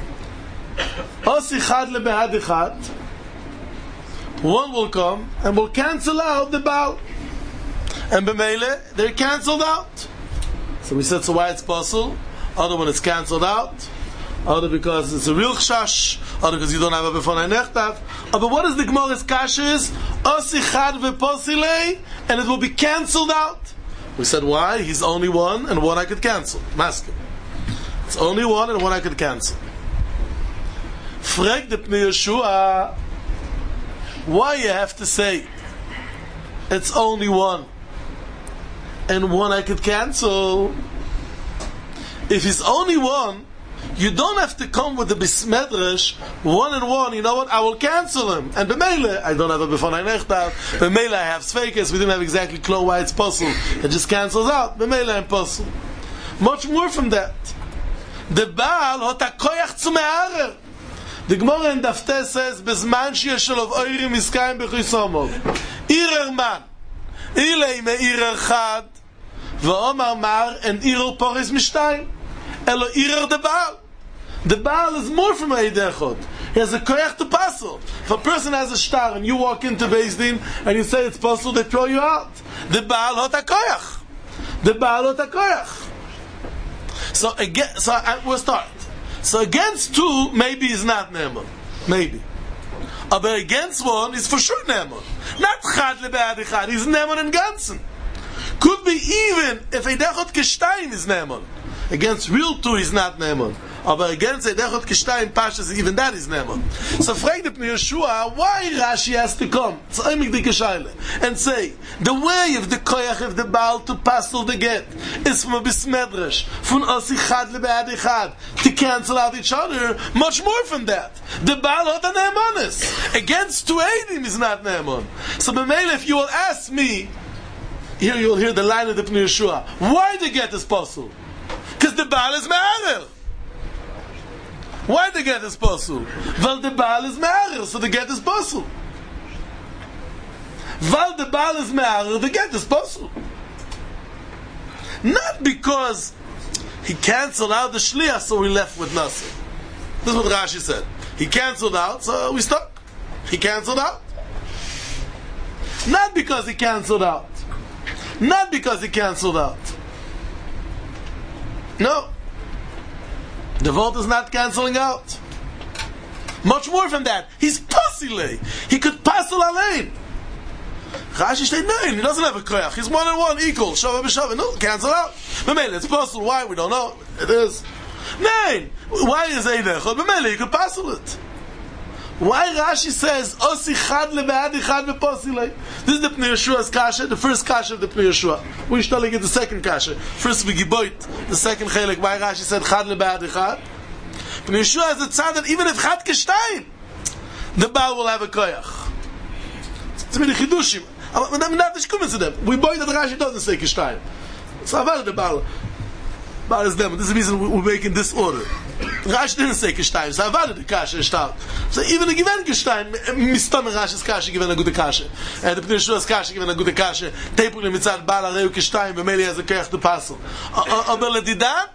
Osi chad lebehad ichat. One will come and will cancel out the Baal. And b'meile, they're cancelled out. So we said, so why it's possible? Other when it's cancelled out. Other because it's a real chash. Other because you don't have a before ein nechtav. But what is the Gemara's kasha is? Osi chad ve'posilei, and it will be cancelled out. We said, why? He's only one, and one I could cancel. Masking. It's only one, and one I could cancel. Frag de Pnei Yeshua. Why you have to say it's only one and one I could cancel? If he's only one, you don't have to come with the bismedresh, one and one, you know what, I will cancel him. And b'meile, I don't have a b'fonai nechtav, b'meile I have tzveikes, we didn't have exactly clear why it's possible. It just cancels out, b'meile I'm possible. Much more from that. The Baal hot a koyach zu me'arer. The Gemara in Dafte says, Bezman sheyeshelov oirim iskayim b'chisomov. Irer man, ilei me'irer chad, v'omar mar, and irer poris mishtayim. Elo irer the Baal. The Baal is more from a Eidechot. He has a koyach to passel. If a person has a star and you walk into Beis Din and you say it's possible, they throw you out. The Baal hot a koyach. The Baal hot a koyach. So again, we'll start. So against two, maybe he's not Ne'eman. Maybe. But against one, he's for sure Ne'eman. Not Chad lebe'ad echad. He's Ne'eman in Ganzen. Could be even if Eidechot Kishtayim is Ne'eman. Against real two, he's not Ne'eman. But against Eidechot Kishtayim Pashas, even that is Ne'eman. So frag the Pnei Yeshua, why Rashi has to come? So and say, the way of the koyach of the Baal to passel the get is from a bismedresh, from Osi Chad lebe'ad echad, to cancel out each other, much more from that. The Baal hot a Ne'emanis. Against two Eidim is not Ne'eman. So b'meile, if you will ask me, here you will hear the line of the Pnei Yeshua, why the get is possible? Because the Baal is me'arer. Why the get is possible? Well, the Baal is me'arer, so the get is possible. Well, the Baal is me'arer, the get is possible. Not because he cancelled out the Shliach, so we left with nothing. This is what Rashi said. He cancelled out, so we stuck. He cancelled out. Not because he cancelled out. Not because he cancelled out. No. The vote is not cancelling out. Much more from that. He's pussy. He could passel alein. Rashi said, no, he doesn't have a koyach. He's one and one equal. Shava b'shava. No, cancel out. B'meile, it's possible. Why? We don't know. It is. No. Why is Eidechot? B'meile, you could passel it. Why Rashi says, Osi chad lebe'ad echad v'posilei? This is the Pnei Yeshua's kasha, the first kasha of the Pnei Yeshua. We're studying the second kasha. First we giboit, the second chelik. Why Rashi said chad lebe'ad echad? Pnei Yeshua has a tzad that even if chad kishtayim, the Baal will have a koyach. It's many chidushim. I'm not to them. We boy that Rashi doesn't say kishtayim. So I've the Baal. Baal is them. This is the reason we're making this order. Rashi didn't say Kishtayim, so I've the Kasha stark. So even a given Kishtayim, Mistam Rashi's Kasha given a good Kasha. And the Pnei Yeshua's Kasha given a good Kasha. Tepul mitzad Baal Areu Kishtayim, B'meili has a koyach to passel. Aber Ledidan,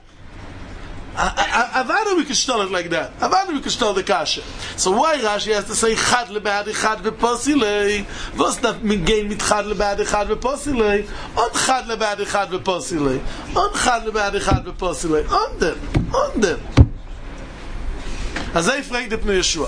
Avada we can stall it like that. Avada we can stall the Kasha. So why Rashi has to say Chad lebe'ad echad v'posilei? What's that gain mit Chad lebe'ad echad v'posilei? On Chad lebe'ad echad v'posilei. On Chad lebe'ad echad v'posilei. On them. As I frag the Pnei Yeshua.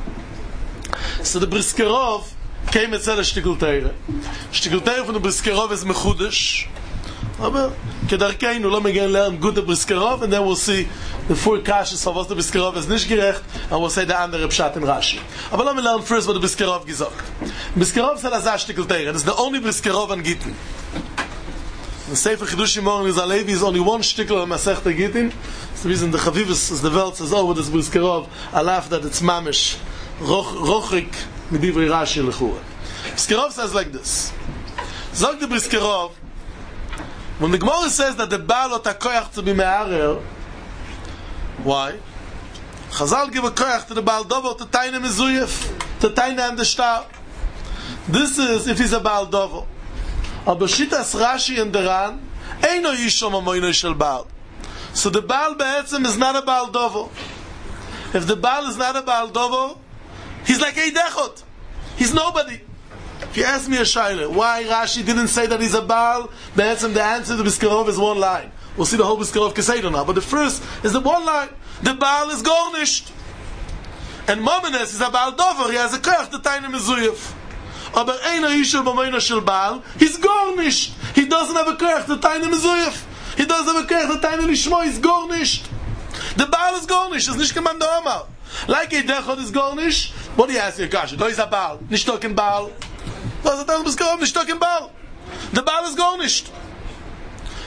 So the Briskerov came at the Shtikul Teire. Shtikul Teire from the Briskerov is mechudesh. Aber kedarkeinu lo megan learn good the Briskerov, and then we'll see the four kashas of what the Briskerov is nicht gerecht, and we'll say the andere Pshat in Rashi. Aber let me learn first what the Briskerov gesagt. Briskerov said as a Shtikul Teire. It's the only Briskerov on Gittin. The Sefer Chidushim Morgen is Alevi is only one shtickle on Masechta Gittin. It's the reason the Chavivus is the Welt says, oh, with this Briskerov, I laugh that it's mamish, rochik, midivri Rashi lechura. Briskerov says like this. Zog the Briskerov, when the Gemara says that the Baal ot hakoyach to be me'arer, why? Chazal give a koyach to the Baal Dover to taina mezuyef, to taina and the star. This is if he's a Baal Dover. Aber Shitas Rashi and Deran, Eino Yishom Amoino Shel Baal. So the Baal Be'etzem is not a Baal Dovo. If the Baal is not a Baal Dovo, he's like Eidechot. He's nobody. If you ask me a shaila, why Rashi didn't say that he's a Baal Be'etzem, the answer to Briskerov is one line. We'll see the whole Briskerov Keseder now. But the first is the one line. The Baal is Gornisht. And Momenes is a Baal Dovo. He has a koyach to taina mezuyef. Aber einer Yishel b'meina shel Baal, he's gornished. He doesn't have a koyach to taina mezuyef. He doesn't have a koyach to taina lishmo. He's gornished. The Baal is gornished. It's nicht gemeint der Omar. Like Eidechot is gornished. What do you ask your kasha? No, he's a Baal. Nicht talking Baal. Was it? Nicht talking Baal. The Baal is gornished.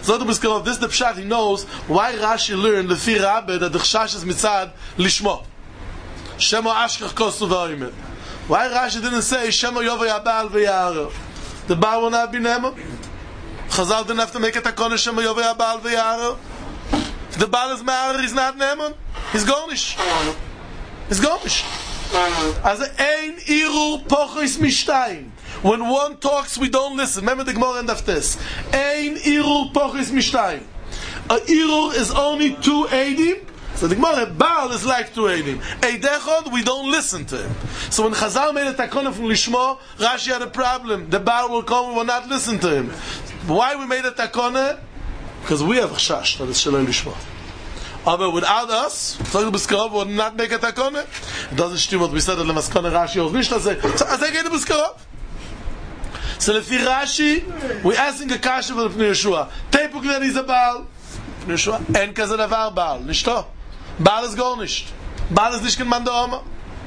So this is the pshat. He knows why Rashi learned Lefi Rabbe that the chashash is mitzad lishmo. Shemo ashkach kosu v'oimer. Why Rashi didn't say Shemo yovay abal v'yaro? The Baal will not be Nemo. Chazal didn't have to make a takon Shemo yovay abal v'yaro. If the Baal is Ma'ar, he's not Nemo. He's Gornish. He's Gornish. As ein irur pochis mishtayim. When one talks, we don't listen. Remember the Gemara end of this. Ein irur pochis mishtayim. A irur is only 280. So the Gemara, Baal is like 280. Eidechod, we don't listen to him. So when Chazal made a takona from Lishmo, Rashi had a problem. The Baal will come, we will not listen to him. Why we made a takona? Because we have chashash that it's Shalei Lishmo. But without us, Tzaddik B'Skarov would not make a takona. It doesn't stim what we said that the Maskana Rashi of Mishnah say. So as I get the B'Skarov. So Lefi Rashi, we asking a kasha for the Pnei Yeshua. Teipuk then is a Baal. Pnei Yeshua, en kaze davar Baal. Nishto. Baal is gar nicht. Baal is nicht kein Mann der Oma.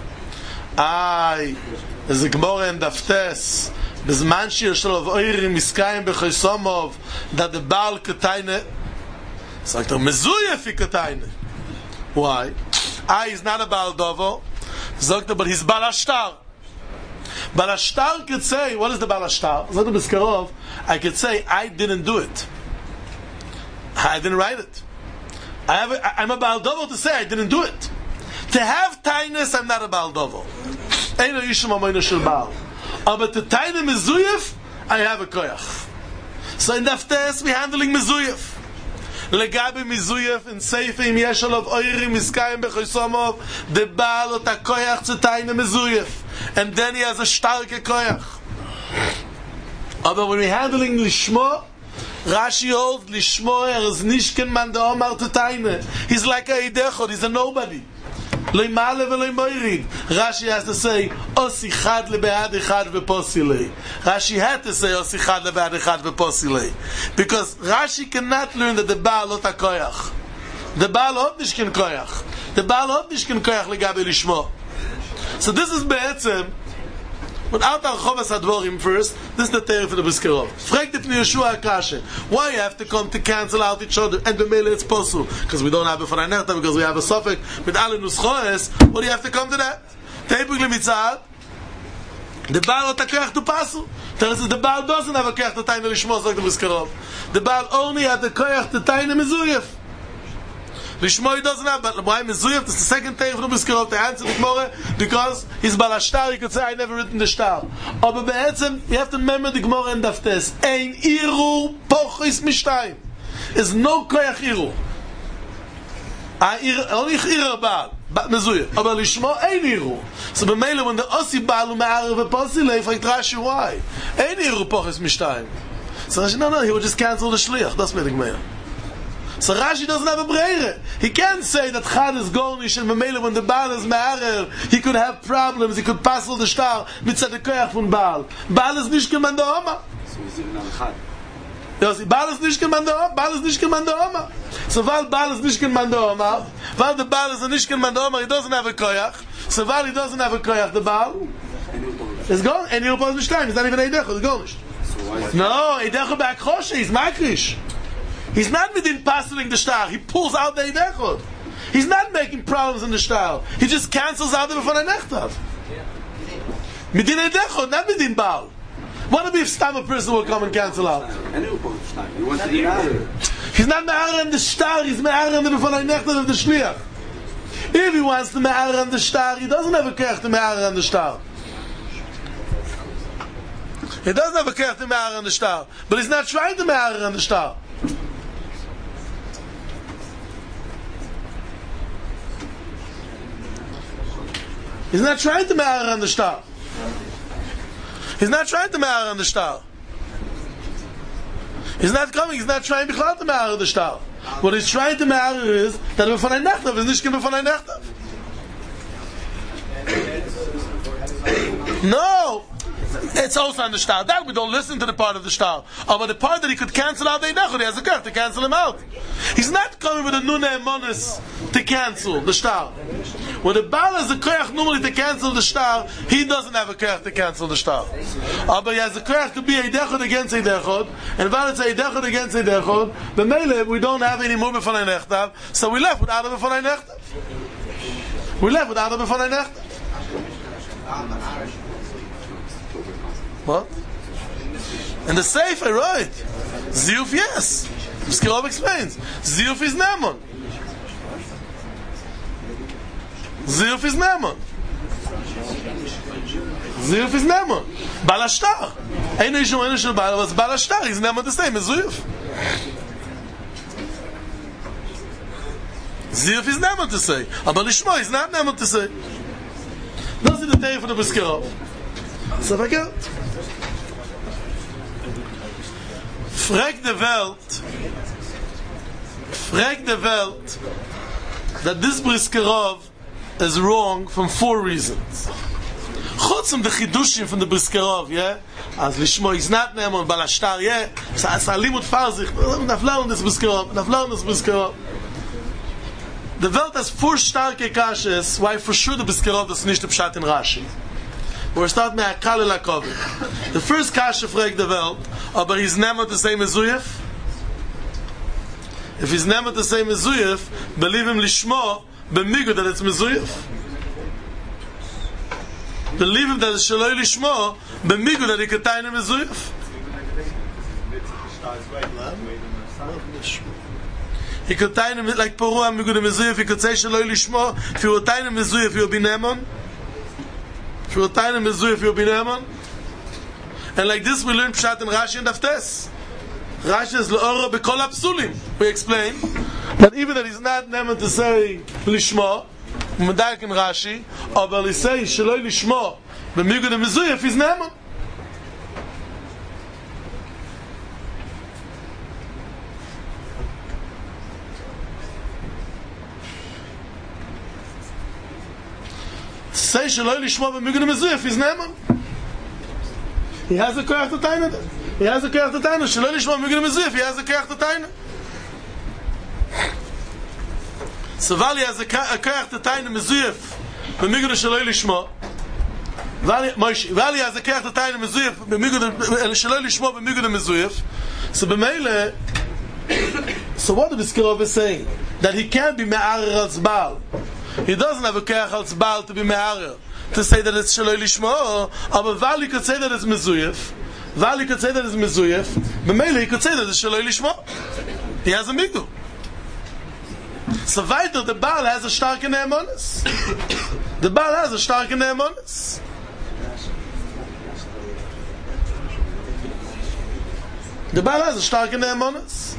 Es ist Gemorre in Daftes. Bezman shir shel of oirim miskayim b'choysomov that the Baal ketayne. Sagt mezuyef ketayne. Why? He's not a Baal Dovo. Sagt but he's Baal Ashtar. Baal Ashtar could say, what is the Baal Ashtar? Sagt B'Skarov, I could say, I didn't do it. I didn't write it. I'm a Baal Dovo to say I didn't do it. To have tainus, I'm not a Baal Dovo. Eino yishum amoyno shel Baal. But to taine mezuyef, I have a koyach. So in Daftes, we're handling mezuyef. Legabe mezuyef in seifim yeshal of oirim miskayim bechoysomov the Baal ot ha-koyach to taine mezuyef. And then he has a starke koyach. But when we're handling lishmo, Rashi holds lishmo is nishken man de omar to taine. He's like a idechod, he's a nobody. Leimale v'leimoirid. Rashi has to say osi chad lebead echad v'posilei. Rashi had to say osi chad lebead echad v'posilei because Rashi cannot learn that the Baal lot ha-koyach. The Baal hot nishken koyach. The Baal hot nishken koyach legabe lishmo. So this is be'etzem without our Chovas Advorim first. This is the Torah for the B'Skarov. Frag the Pnei Yeshua Akashe. Why you have to come to cancel out each other? And the Mele it's possible because we don't have a B'fanai Nechta, because we have a Sofek with Ale Nuschoes. What do you have to come to that? Teipuk lemitzad. The Baal otakach to pasu. Tell us the Baal doesn't have a koyach to taine lishmos like the B'Skarov. The Baal only had the koyach to taine mezuyef. Lishmo doesn't have, but why mezuyef? This is the second Torah for the B'Skarov to answer the Gemara because he's Baal Ashtar. He could say I never written the shtar. But be'etzem you have to remember the Gemara in Daftes. Ein iru pochis mishtayim. There's no koyach iru. Only iru Baal. Mezuyef. But lishmo ein iru. So b'meila when the osi Baal u'ma'arav v'posilei, fragt Rashi why? Ein iru pochis mishtayim. So Rashi no, he would just cancel the shliach. That's what the Gemara. So Rashi doesn't have a breire. He can't say that Chad is Gornish and Mamela when the Baal is Ma'arer, he could have problems, he could passel the star mitzad koyach von Baal. Baal is nicht kein man der Oma. So is it not Chad? Yes, Baal is nicht kein man der Oma. Baal is nicht kein man der Oma. So while Baal is nicht kein man der Oma, while the Baal is nicht kein man der Oma, he doesn't have a koyach. So while he doesn't have a koyach, the Baal is gone. And he'll pose time. He's not even Eidecho, he's Gornish. No, Eidecho back Choshe, he's Makrish. He's not within passeling the star. He pulls out the Eidechod. He's not making problems in the star. He just cancels out the B'fanai Nechtav. Midin Eidechod, not midin Baal. What if Stam a person will come and cancel out? He's not Me'ara in the star. He's Me'ara in the B'fanai Nechtav of the Shliach. If he wants to Me'ara in the star, he doesn't have a kech to Me'ara in the star. He doesn't have a kech to Me'ara in the star. But he's not trying to Me'ara in the star. He's not trying to marry on the star. He's not trying to marry on the star. He's not coming, he's not trying to marry on the star. What he's trying to marry is that B'fanai Nechtav is nicht B'fanai Nechtav. No! It's also on the star. That we don't listen to the part of the star. But the part that he could cancel out the Eidechod, he has a curse to cancel him out. He's not coming with a Nune Emonis to cancel the star. When the Baal has a koyach normally to cancel the star, he doesn't have a koyach to cancel the star. But he has a koyach to be eidechod against eidechod, and while it's eidechod against eidechod, the mele we don't have any more b'fanei nechtav, so we left without a b'fanei nechtav. We left without a b'fanei nechtav. What? And the Sefer, right? Ziyuf, yes. Skirov explains. Ziyuf is Nemon. Ziyuf is Nemon. Ziyuf is Nemon. Balashtar. Ein Yishum Shel Baal, but Balashtar is Nemon the same as Ziyuf. Ziyuf is Nemon to say. But Lishma is not Nemon to say. Das ist der Teil von der Skirov. So verkehrt. Frag the Welt that this Briskerov is wrong from 4 reasons. Chutz from the Chidushim from the Briskerov, yeah? As Lishmo is not Nemon, Balashtar, yeah? So as Alimut Farzich, Naflar on this Briskerov. The Welt has 4 starke Kashes, why for sure the Briskerov does nicht Pshat in Rashi. We're starting with Akal Elakovi. The first kasha fragt the Welt, but he's never the same as Zuyef. If he's never the same as Zuyef, believe him lishmo b'migu that it's Mezuyef. Believe him that it's Shaloi lishmo b'migu that he could tie him Mezuyef. He could tie him like Porua migu the Mezuyef. He could say Shaloi lishmo. If he would tie him Mezuyef, he would be Nemon. If you will tie him Mezuyef, you'll be Naaman. And like this we learn Pshat in Rashi and Daftes. Rashi is L'ora B'kol HaPsulim. We explain that even that he's not Naaman to say Lishma, Medaik in Rashi, but he says Shaloi Lishma, B'migu de Mezuyef, he's Naaman. Say Shaloi Lishma b'migu de Mezuyef is Neman. He has a koyach to taina. Shaloi Lishma b'migu de Mezuyef, he has a koyach to taina. So Vali has a koyach to taina Mezuyef b'migu de Shaloi Lishma. Vali has a koyach to taina Mezuyef b'migu de Shaloi Lishma b'migu de Mezuyef. So b'meile, so what the Briskerov is saying? That he can't be me'arer als Baal. He doesn't have a koyach als Baal to be me'arer, to say that it's Shaloi Lishma, but Vali could say that it's Mezuyef. B'meile he could say that it's Shaloi Lishma. He has a migu. So weiter, the Baal has a starke Ne'emonis. The Baal has a starke Ne'emonis. The Baal has a starke Ne'emonis.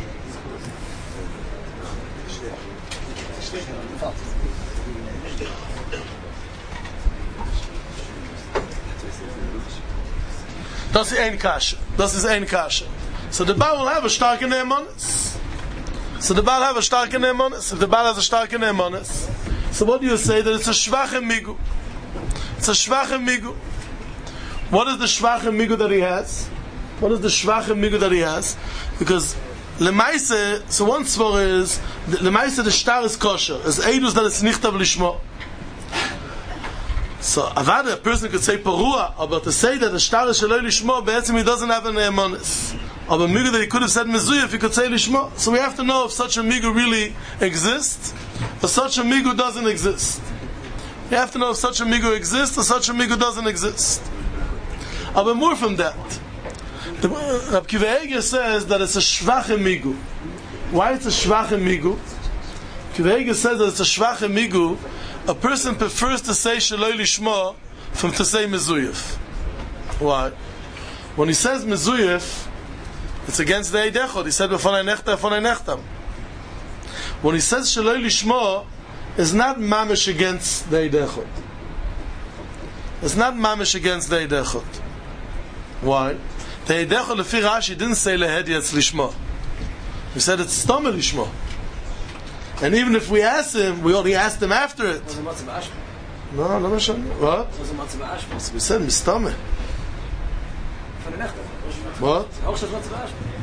Das ist ein Kasha. So the Baal will have a starke Ne'emonis. If the Baal has a starke Ne'emonis, so what do you say? That it's a schwache migu. What is the schwache migu that he has? Because Lemaise, so one svor is Lemaise the star is kosher. As Eidus that it's nichtav lishmo. So avada, a person could say parua, but to say that the star is shaloi lishmo, be'etzim he doesn't have an ne'emonis. Or a migu that he could have said mezuyah if he could say lishmo. So we have to know if such a migu really exists, or such a migu doesn't exist. We have to know if such a migu exists, or such a migu doesn't exist. But more from that, Rab Kiva Eger says that it's a schwache migu. Why it's a schwache migu? Kiva Eger says that it's a schwache migu. A person prefers to say Shaloi Lishma from to say Mezuyef. Why? When he says Mezuyef, it's against the Eidechot. He said B'fonai Nechtam. When he says Shaloi Lishma, it's not mamish against the Eidechot. Why? The Eidechot Lefi Rashi didn't say Lehed Yetz Lishma. He said it's Stoma Lishma. And even if we asked him, we only asked him after it. No, no, what? We said Mistame. What?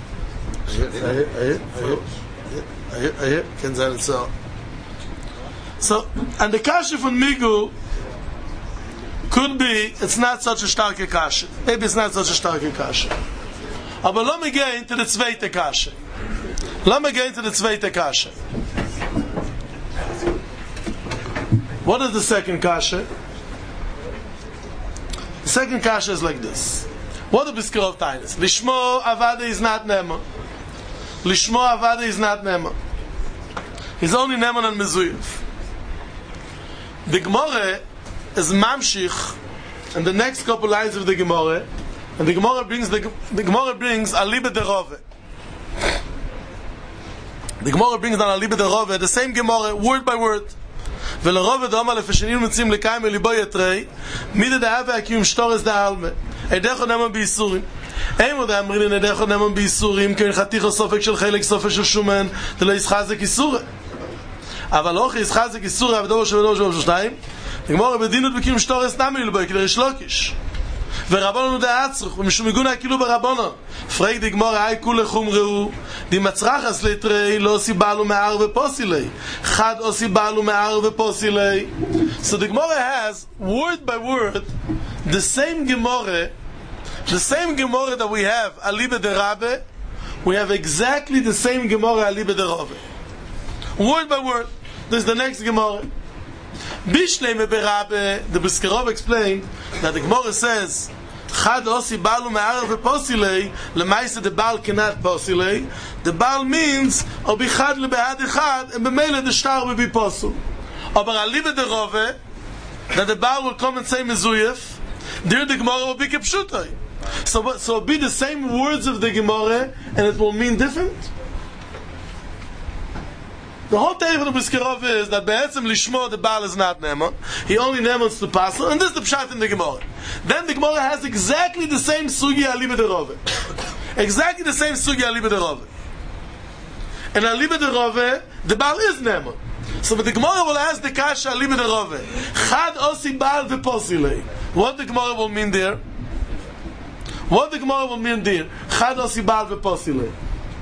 Can say it so. So, and the kasha from Migu could be, it's not such a starke kasha. Maybe it's not such a starke kasha. Aber let me get into the zweite kasha. Let me get into the zweite kasha. What is the second kasha? The second kasha is like this. What the Biskarov Tainis? Lishmo Avada is not Nema. Lishmo Avada is not Nema. He's only Neman and Mezuyev. The Gemara is Mamshich, and the next couple lines of the Gemara, and the Gemara brings Aliba de Rove. The Gemara brings down Aliba de Rove, the same Gemara, word by word. ולרוב דומה לפשנים מצים לקיים ליבו יתרי מידה דאבה הקיום שטורס דאלמה עדך נאמן ביסורים אין מודה אמרין עדך נאמן ביסורים כן חתיך סופק של חלק סופק של שומן דלא ישחזק איסורה אבל לא ישחזק איסורה ודובר שבדובר שניים נגמור בדינות בקיום שטורס נאמן ליבו כדי רשלוקיש ורבנו דאצרח ומשום מגונה כאילו ברבנו פרייק דגמור אי כולה חומראו די מצרחס ליטרי לא עושי בעלו מער ופוסילי חד עושי בעלו מער ופוסילי. So the Gemara has word by word the same Gemara that we have Aliba de Rabbe, we have exactly the same Gemara Aliba de Rabbe, word by word. This is the next Gemara. Bishleme Berabbe, the Biskarov explained that the Gemara says Chad osi balu me'arav ve'posilei, lemaisa the Baal cannot posilei. The Baal means obi chad lebe'ad echad, and b'meile the shtar will be posul. Aber aliva de Rove, that the Baal will come and say mezuyef, there the Gemara will be kepshutai. So it'll be the same words of the Gemara, and it will mean different. The whole thing of the Biskarov is that be'etzem lishmo the Baal is not Neman. He only Nemans to Pasel, and this is the pshat in the Gemara. Then the Gemara has exactly the same sugi Aliba de Rove. Exactly the same sugi Aliba de Rove. And Aliba de Rove, the Baal is Neman. So but the Gemara will ask the kasha Aliba de Rove. Chad osi Baal ve'posilei. What the Gemara will mean there? What the Gemara will mean there? Chad osi Baal ve'posilei.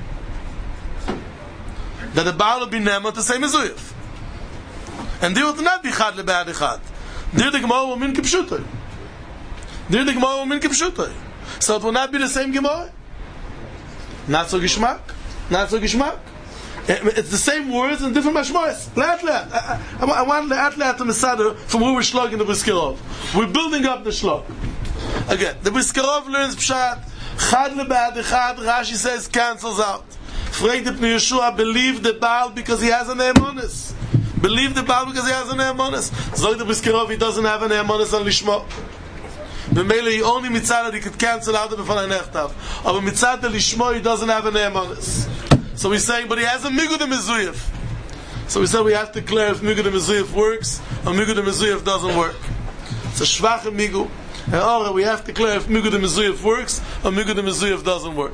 That the Baal will be Neman to say Mezuyef. And there will not be Chad lebe'ad echad. There the Gemara will mean Kipshutai. There the Gemara will mean Kipshutai. So it will not be the same Gemara. Not so Gishmak. Not so Gishmak. It's the same words and different mashmois. I want Le'at to Masada from where we're slugging the Biskarov. We're building up the slug. Again, the Biskarov learns Pshat. Chad lebe'ad echad. Rashi says cancels out. Fregt Ibn Yeshua, believe the Baal because he has an Eimonis. Believe the Baal because he has an Eimonis. Zog the Biskarov, he doesn't have an Eimonis on Lishmo. B'meile, he only mitzad that he could cancel out of b'fan ha'nechtav. But mitzad the Lishmo, he doesn't have an Eimonis. So we're saying, but he has a Migud Mezuyef. So we said we have to declare if Migud Mezuyef works or Migud Mezuyef doesn't work. It's a Shvach Migud. And we have to declare if Migud Mezuyef works or Migud Mezuyef doesn't work.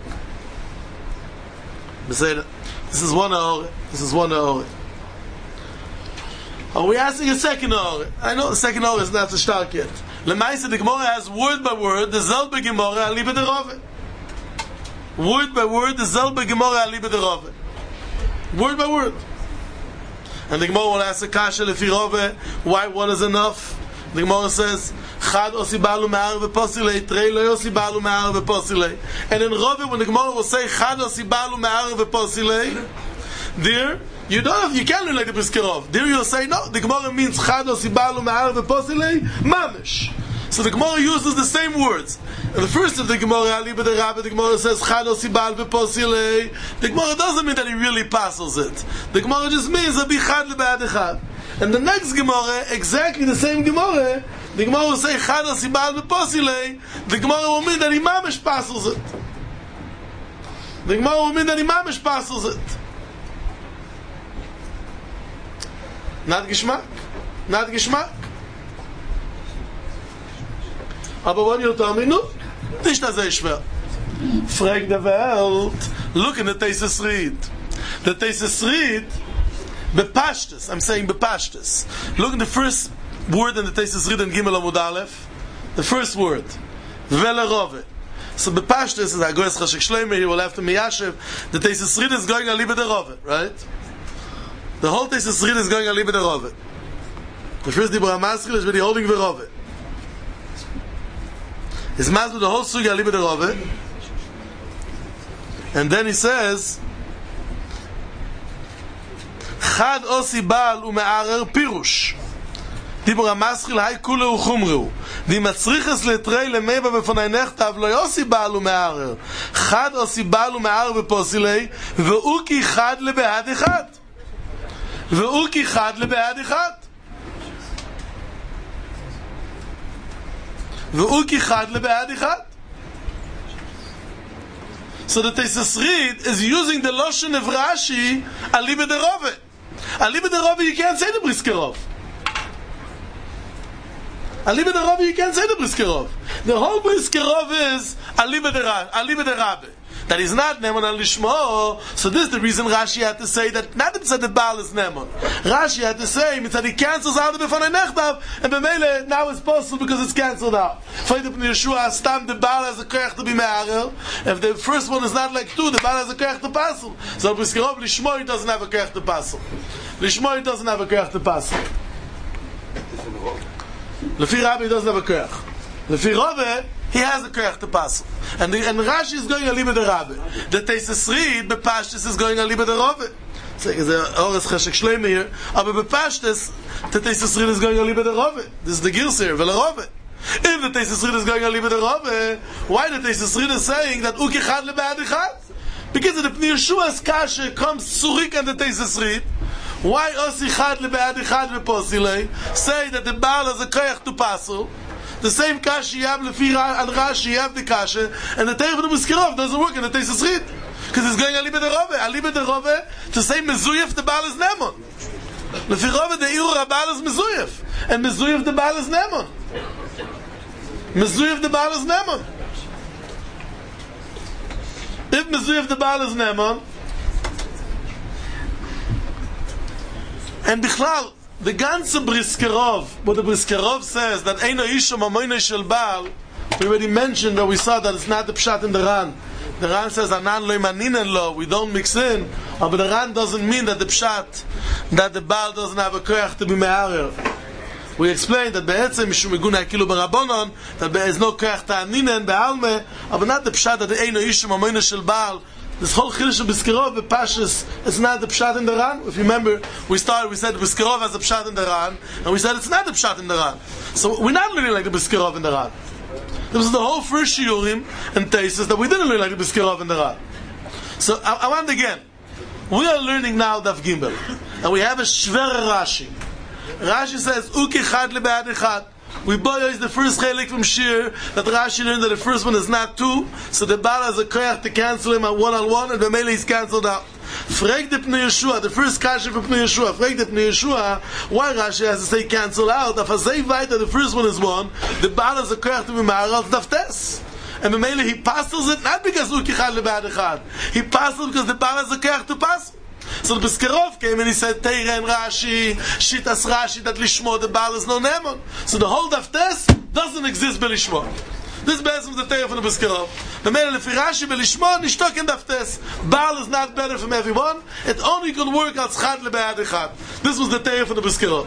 This is one hour. This is one hour. Are we asking a second hour? I know the second hour is not so stark yet. Lemaisa, the Gemara has word by word the Zelbe Gemara Aliba de Rove. Word by word the Zelbe Gemara Aliba de Rove. Word by word. And the Gemara will ask a kasha lefi Rove, why one is enough? The Gemara says Chad osi balu me'ar ve'posilei, trei lo yosi balu me'ar ve'posilei. And in Rove, when the Gemara will say Chad osi balu me'ar ve'posilei, there you can't learn like the Biskarov. There you'll say no. The Gemara means Chad osi balu me'ar ve'posilei mamish. So the Gemara uses the same words. And the first of the Gemara Aliba de Rabbe, the Gemara says Chad osi balu ve'posilei. The Gemara doesn't mean that he really passes it. The Gemara just means that be Chad lebe'ad echad. And the next Gemara, exactly the same Gemara, the Gemara will say Chad osi balu ve'posilei. The Gemara will mean that he mamish passes it. The Gemara will mean that he mamish passes it. Not Gishmak. Not Gishmak. Aber what you tell me? No. Nicht das sehr schwer. Frag der Welt. Look in the Teises Reed. The Teises Reed bepashtes. I'm saying bepashtes. Look in the first word in the Teises Reed in Gimel Amud Aleph. The first word. Velerove. So bepashtes is Hagoyes Chashik Shleimer. He will have to Miyashev. The Teises Reed is going Aliba de Rove, right? The whole Teises Reed is going Aliba de Rove. The first Dibur HaMaschil is with the holding the Rove. His Maslu the whole Sugi Aliba the Rove. And then he says, Chad Osi Baal Ume'arer Pirush. Dibur HaMaschil Hai Kule Uchumru. Die Matzriches Letrei Lemeba Befonai Nechtav Lo Yosi Baal Ume'arer. Chad Osi Baal Ume'arer Beposilei Ve'uki Chad Lebe'ad Echad. Ve'uki Chad Lebe'ad Echad. Ve'uki Chad Lebe'ad Echad. So the Tesis Reed is using the Loshen of Rashi Aliba de Rove. Aliba de Rove, you can't say the Briskerov. Aliba de Rove, you can't say the Briskerov. The whole Briskerov is Aliba de Rabbe. That is not Nemon al Lishmo. So this is the reason Rashi had to say that not that the Baal is Nemon. Rashi had to say that he cancels out the Befonei Nechtav, and Bemele now it's possible because it's cancelled out. Find up in Yeshua, Stam the Baal has a koyach to be me'arel. If the first one is not like two, the Baal has a koyach to passel. So Briskerov Lishmo, he doesn't have a koyach to passel. Lishmo, he doesn't have a koyach to passel. Lefi Rabbi, he doesn't have a koyach. Lefi Rove, he has a koyach to passel. And Rashi is going Aliba de Rabbe. The Tesis Reed, Bepashtis, is going Aliba de Rove. So there's a Ores Cheshek Shleim here. But Bepashtis, the Tesis Reed is going Aliba de Rove. This is the Gils here, Vela Rove. If the Tesis Reed is going Aliba de Rove, why the Tesis Reed is saying that Uki Chad Lebe'ad Echad? Because the Pnei Yeshua's Kasha comes Surik and the Tesis Reed. Why Osi Chad Lebe'ad Echad Veposilei say that the Baal has a koyach to passel? The same kasha you have lefi and Rashi, you have the kasha, and the Teir of the Briskerov doesn't work in the Tesis Reed because it's going Aliba de Rove. Aliba de Rove to say Mezuyef the Baal is Nemon. Lefi Rove the Iur Baal is Mezuyef, and Mezuyef the Baal is Nemon. Mezuyef the Baal is Nemon. If Mezuyef the Baal is Nemon, and Bichlal, the ganze Briskerov, what the Briskerov says that Eino Isha Mamoino Shel Baal, we already mentioned that we saw that it's not the Pshat in the Ran. The Ran says Anan Lo Maninen Lo, we don't mix in, but the Ran doesn't mean that the Pshat, that the Baal doesn't have a koyach to be me'arer. We explained that Be'etzem Mishum Meguna Akilu Barabonon, that there is no koyach ta'aninen be'alme, but not the Pshat that the Eino Isha Mamoino Shel Baal. This whole Chiddush of Briskerov, the Pashas, it's not the Pshat in the Ran. If you remember, we said Briskerov has the Pshat in the Ran, and we said it's not the Pshat in the Ran. So we're not learning like the Briskerov in the Ran. This was the whole first Shiurim and Tesis that we didn't learn like the Briskerov in the Ran. So I want again, we are learning now Daf Gimel, and we have a Shvere Rashi. Rashi says, Uki Chad Lebe'ad Echad. We boy the first chelik from Shir that Rashi learned that the first one is not two, so the Baal has a koyach to cancel him at one-on-one, and the Mele is cancelled out. Frag the Pnei Yeshua, the first kasha for Pnei Yeshua. Frag the Pnei Yeshua, why Rashi has to say cancel out? If I say that the first one is one, the Baal has a koyach to be ma'aral daftes. And the Mele he passes it not because Uki Chad Lebe'ad Echad. He passes because the Baal has a koyach to pass. So the Briskerov came and he said, Teira and Rashi, Shitas Rashi, that Lishmo, the Baal is no Nemon. So the whole Daftes doesn't exist by Lishmo. This is basically the Teira from the Briskerov. The man if Rashi by Lishmo, Nishtok in Daftes. Baal is not better from everyone. It only could work as Chad Lebe'ad Echad. This was the Teira from the Briskerov.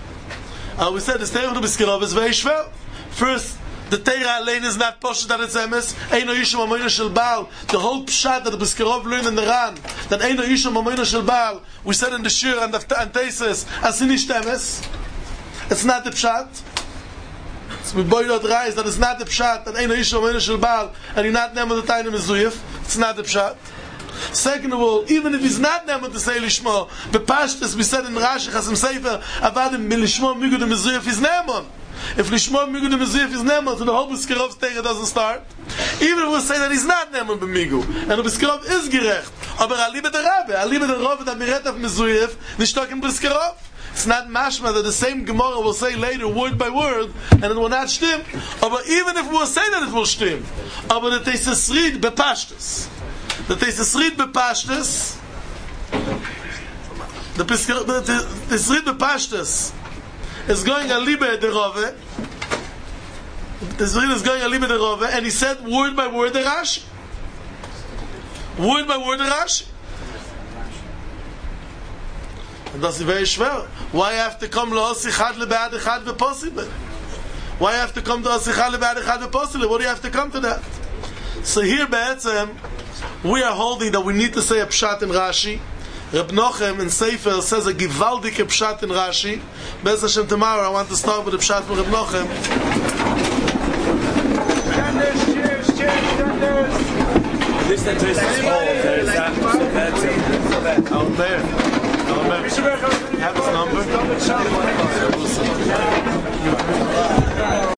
We said the Teira from the Briskerov is very schwer. First, the Teira Alein is not Poshet that it's Emes. Eino Yisham Amoino Shel Baal. The whole Pshat that the Briskerov learned in the Ran, that Eino Yisham Amoino Shel Baal, we said in the Shir and the Tesis, Asinish Temes. It's not the Pshat. So we boil out rise that it's not the Pshat, that Eino Yisham Amoino Shel Baal, and he not Nemo the Tainim Mezuyef. It's not the Pshat. Second of all, even if he's not Nemo to say Lishmo, the Pashtas, we said in Rashi, Chasim Sefer, Avadim Milishmo Migud Mezuyef is Nemo. If Lishmo Migu the Mezuyef is Nemo, so the whole Briskerov's Teira doesn't start. Even if we say that he's not Nemo b'Migu, and the Briskerov is gerecht, aber Aliba de Rabbe, Aliba de Rabbe that Miret of Mezuyef, Nishtok in Briskerov. It's not mashma that the same Gemara will say later, word by word, and it will not stim. But even if we will say that it will stim, but the Tesis Reed bepashtes. The Tesis Reed bepashtes, the Tesis Reed bepashtes, is going Aliba de Rove. The Zrin is going Aliba de Rove, and he said word by word the Rashi. Word by word the Rashi. Das ist very schwer. Why you have to come to Osi Chad Lebe'ad Echad V'Posile? Why you have to come to Osi Chad Lebe'ad Echad V'Posile? What do you have to come to that? So here, Be'etzem, we are holding that we need to say a Pshat in Rashi. Reb Nochem in Sefer says a Givaldik Pshat in Rashi. Bez Hashem, tomorrow I want to start with a Pshat from Reb Nochem. Listen to his call. There's that. Out there. Have his number?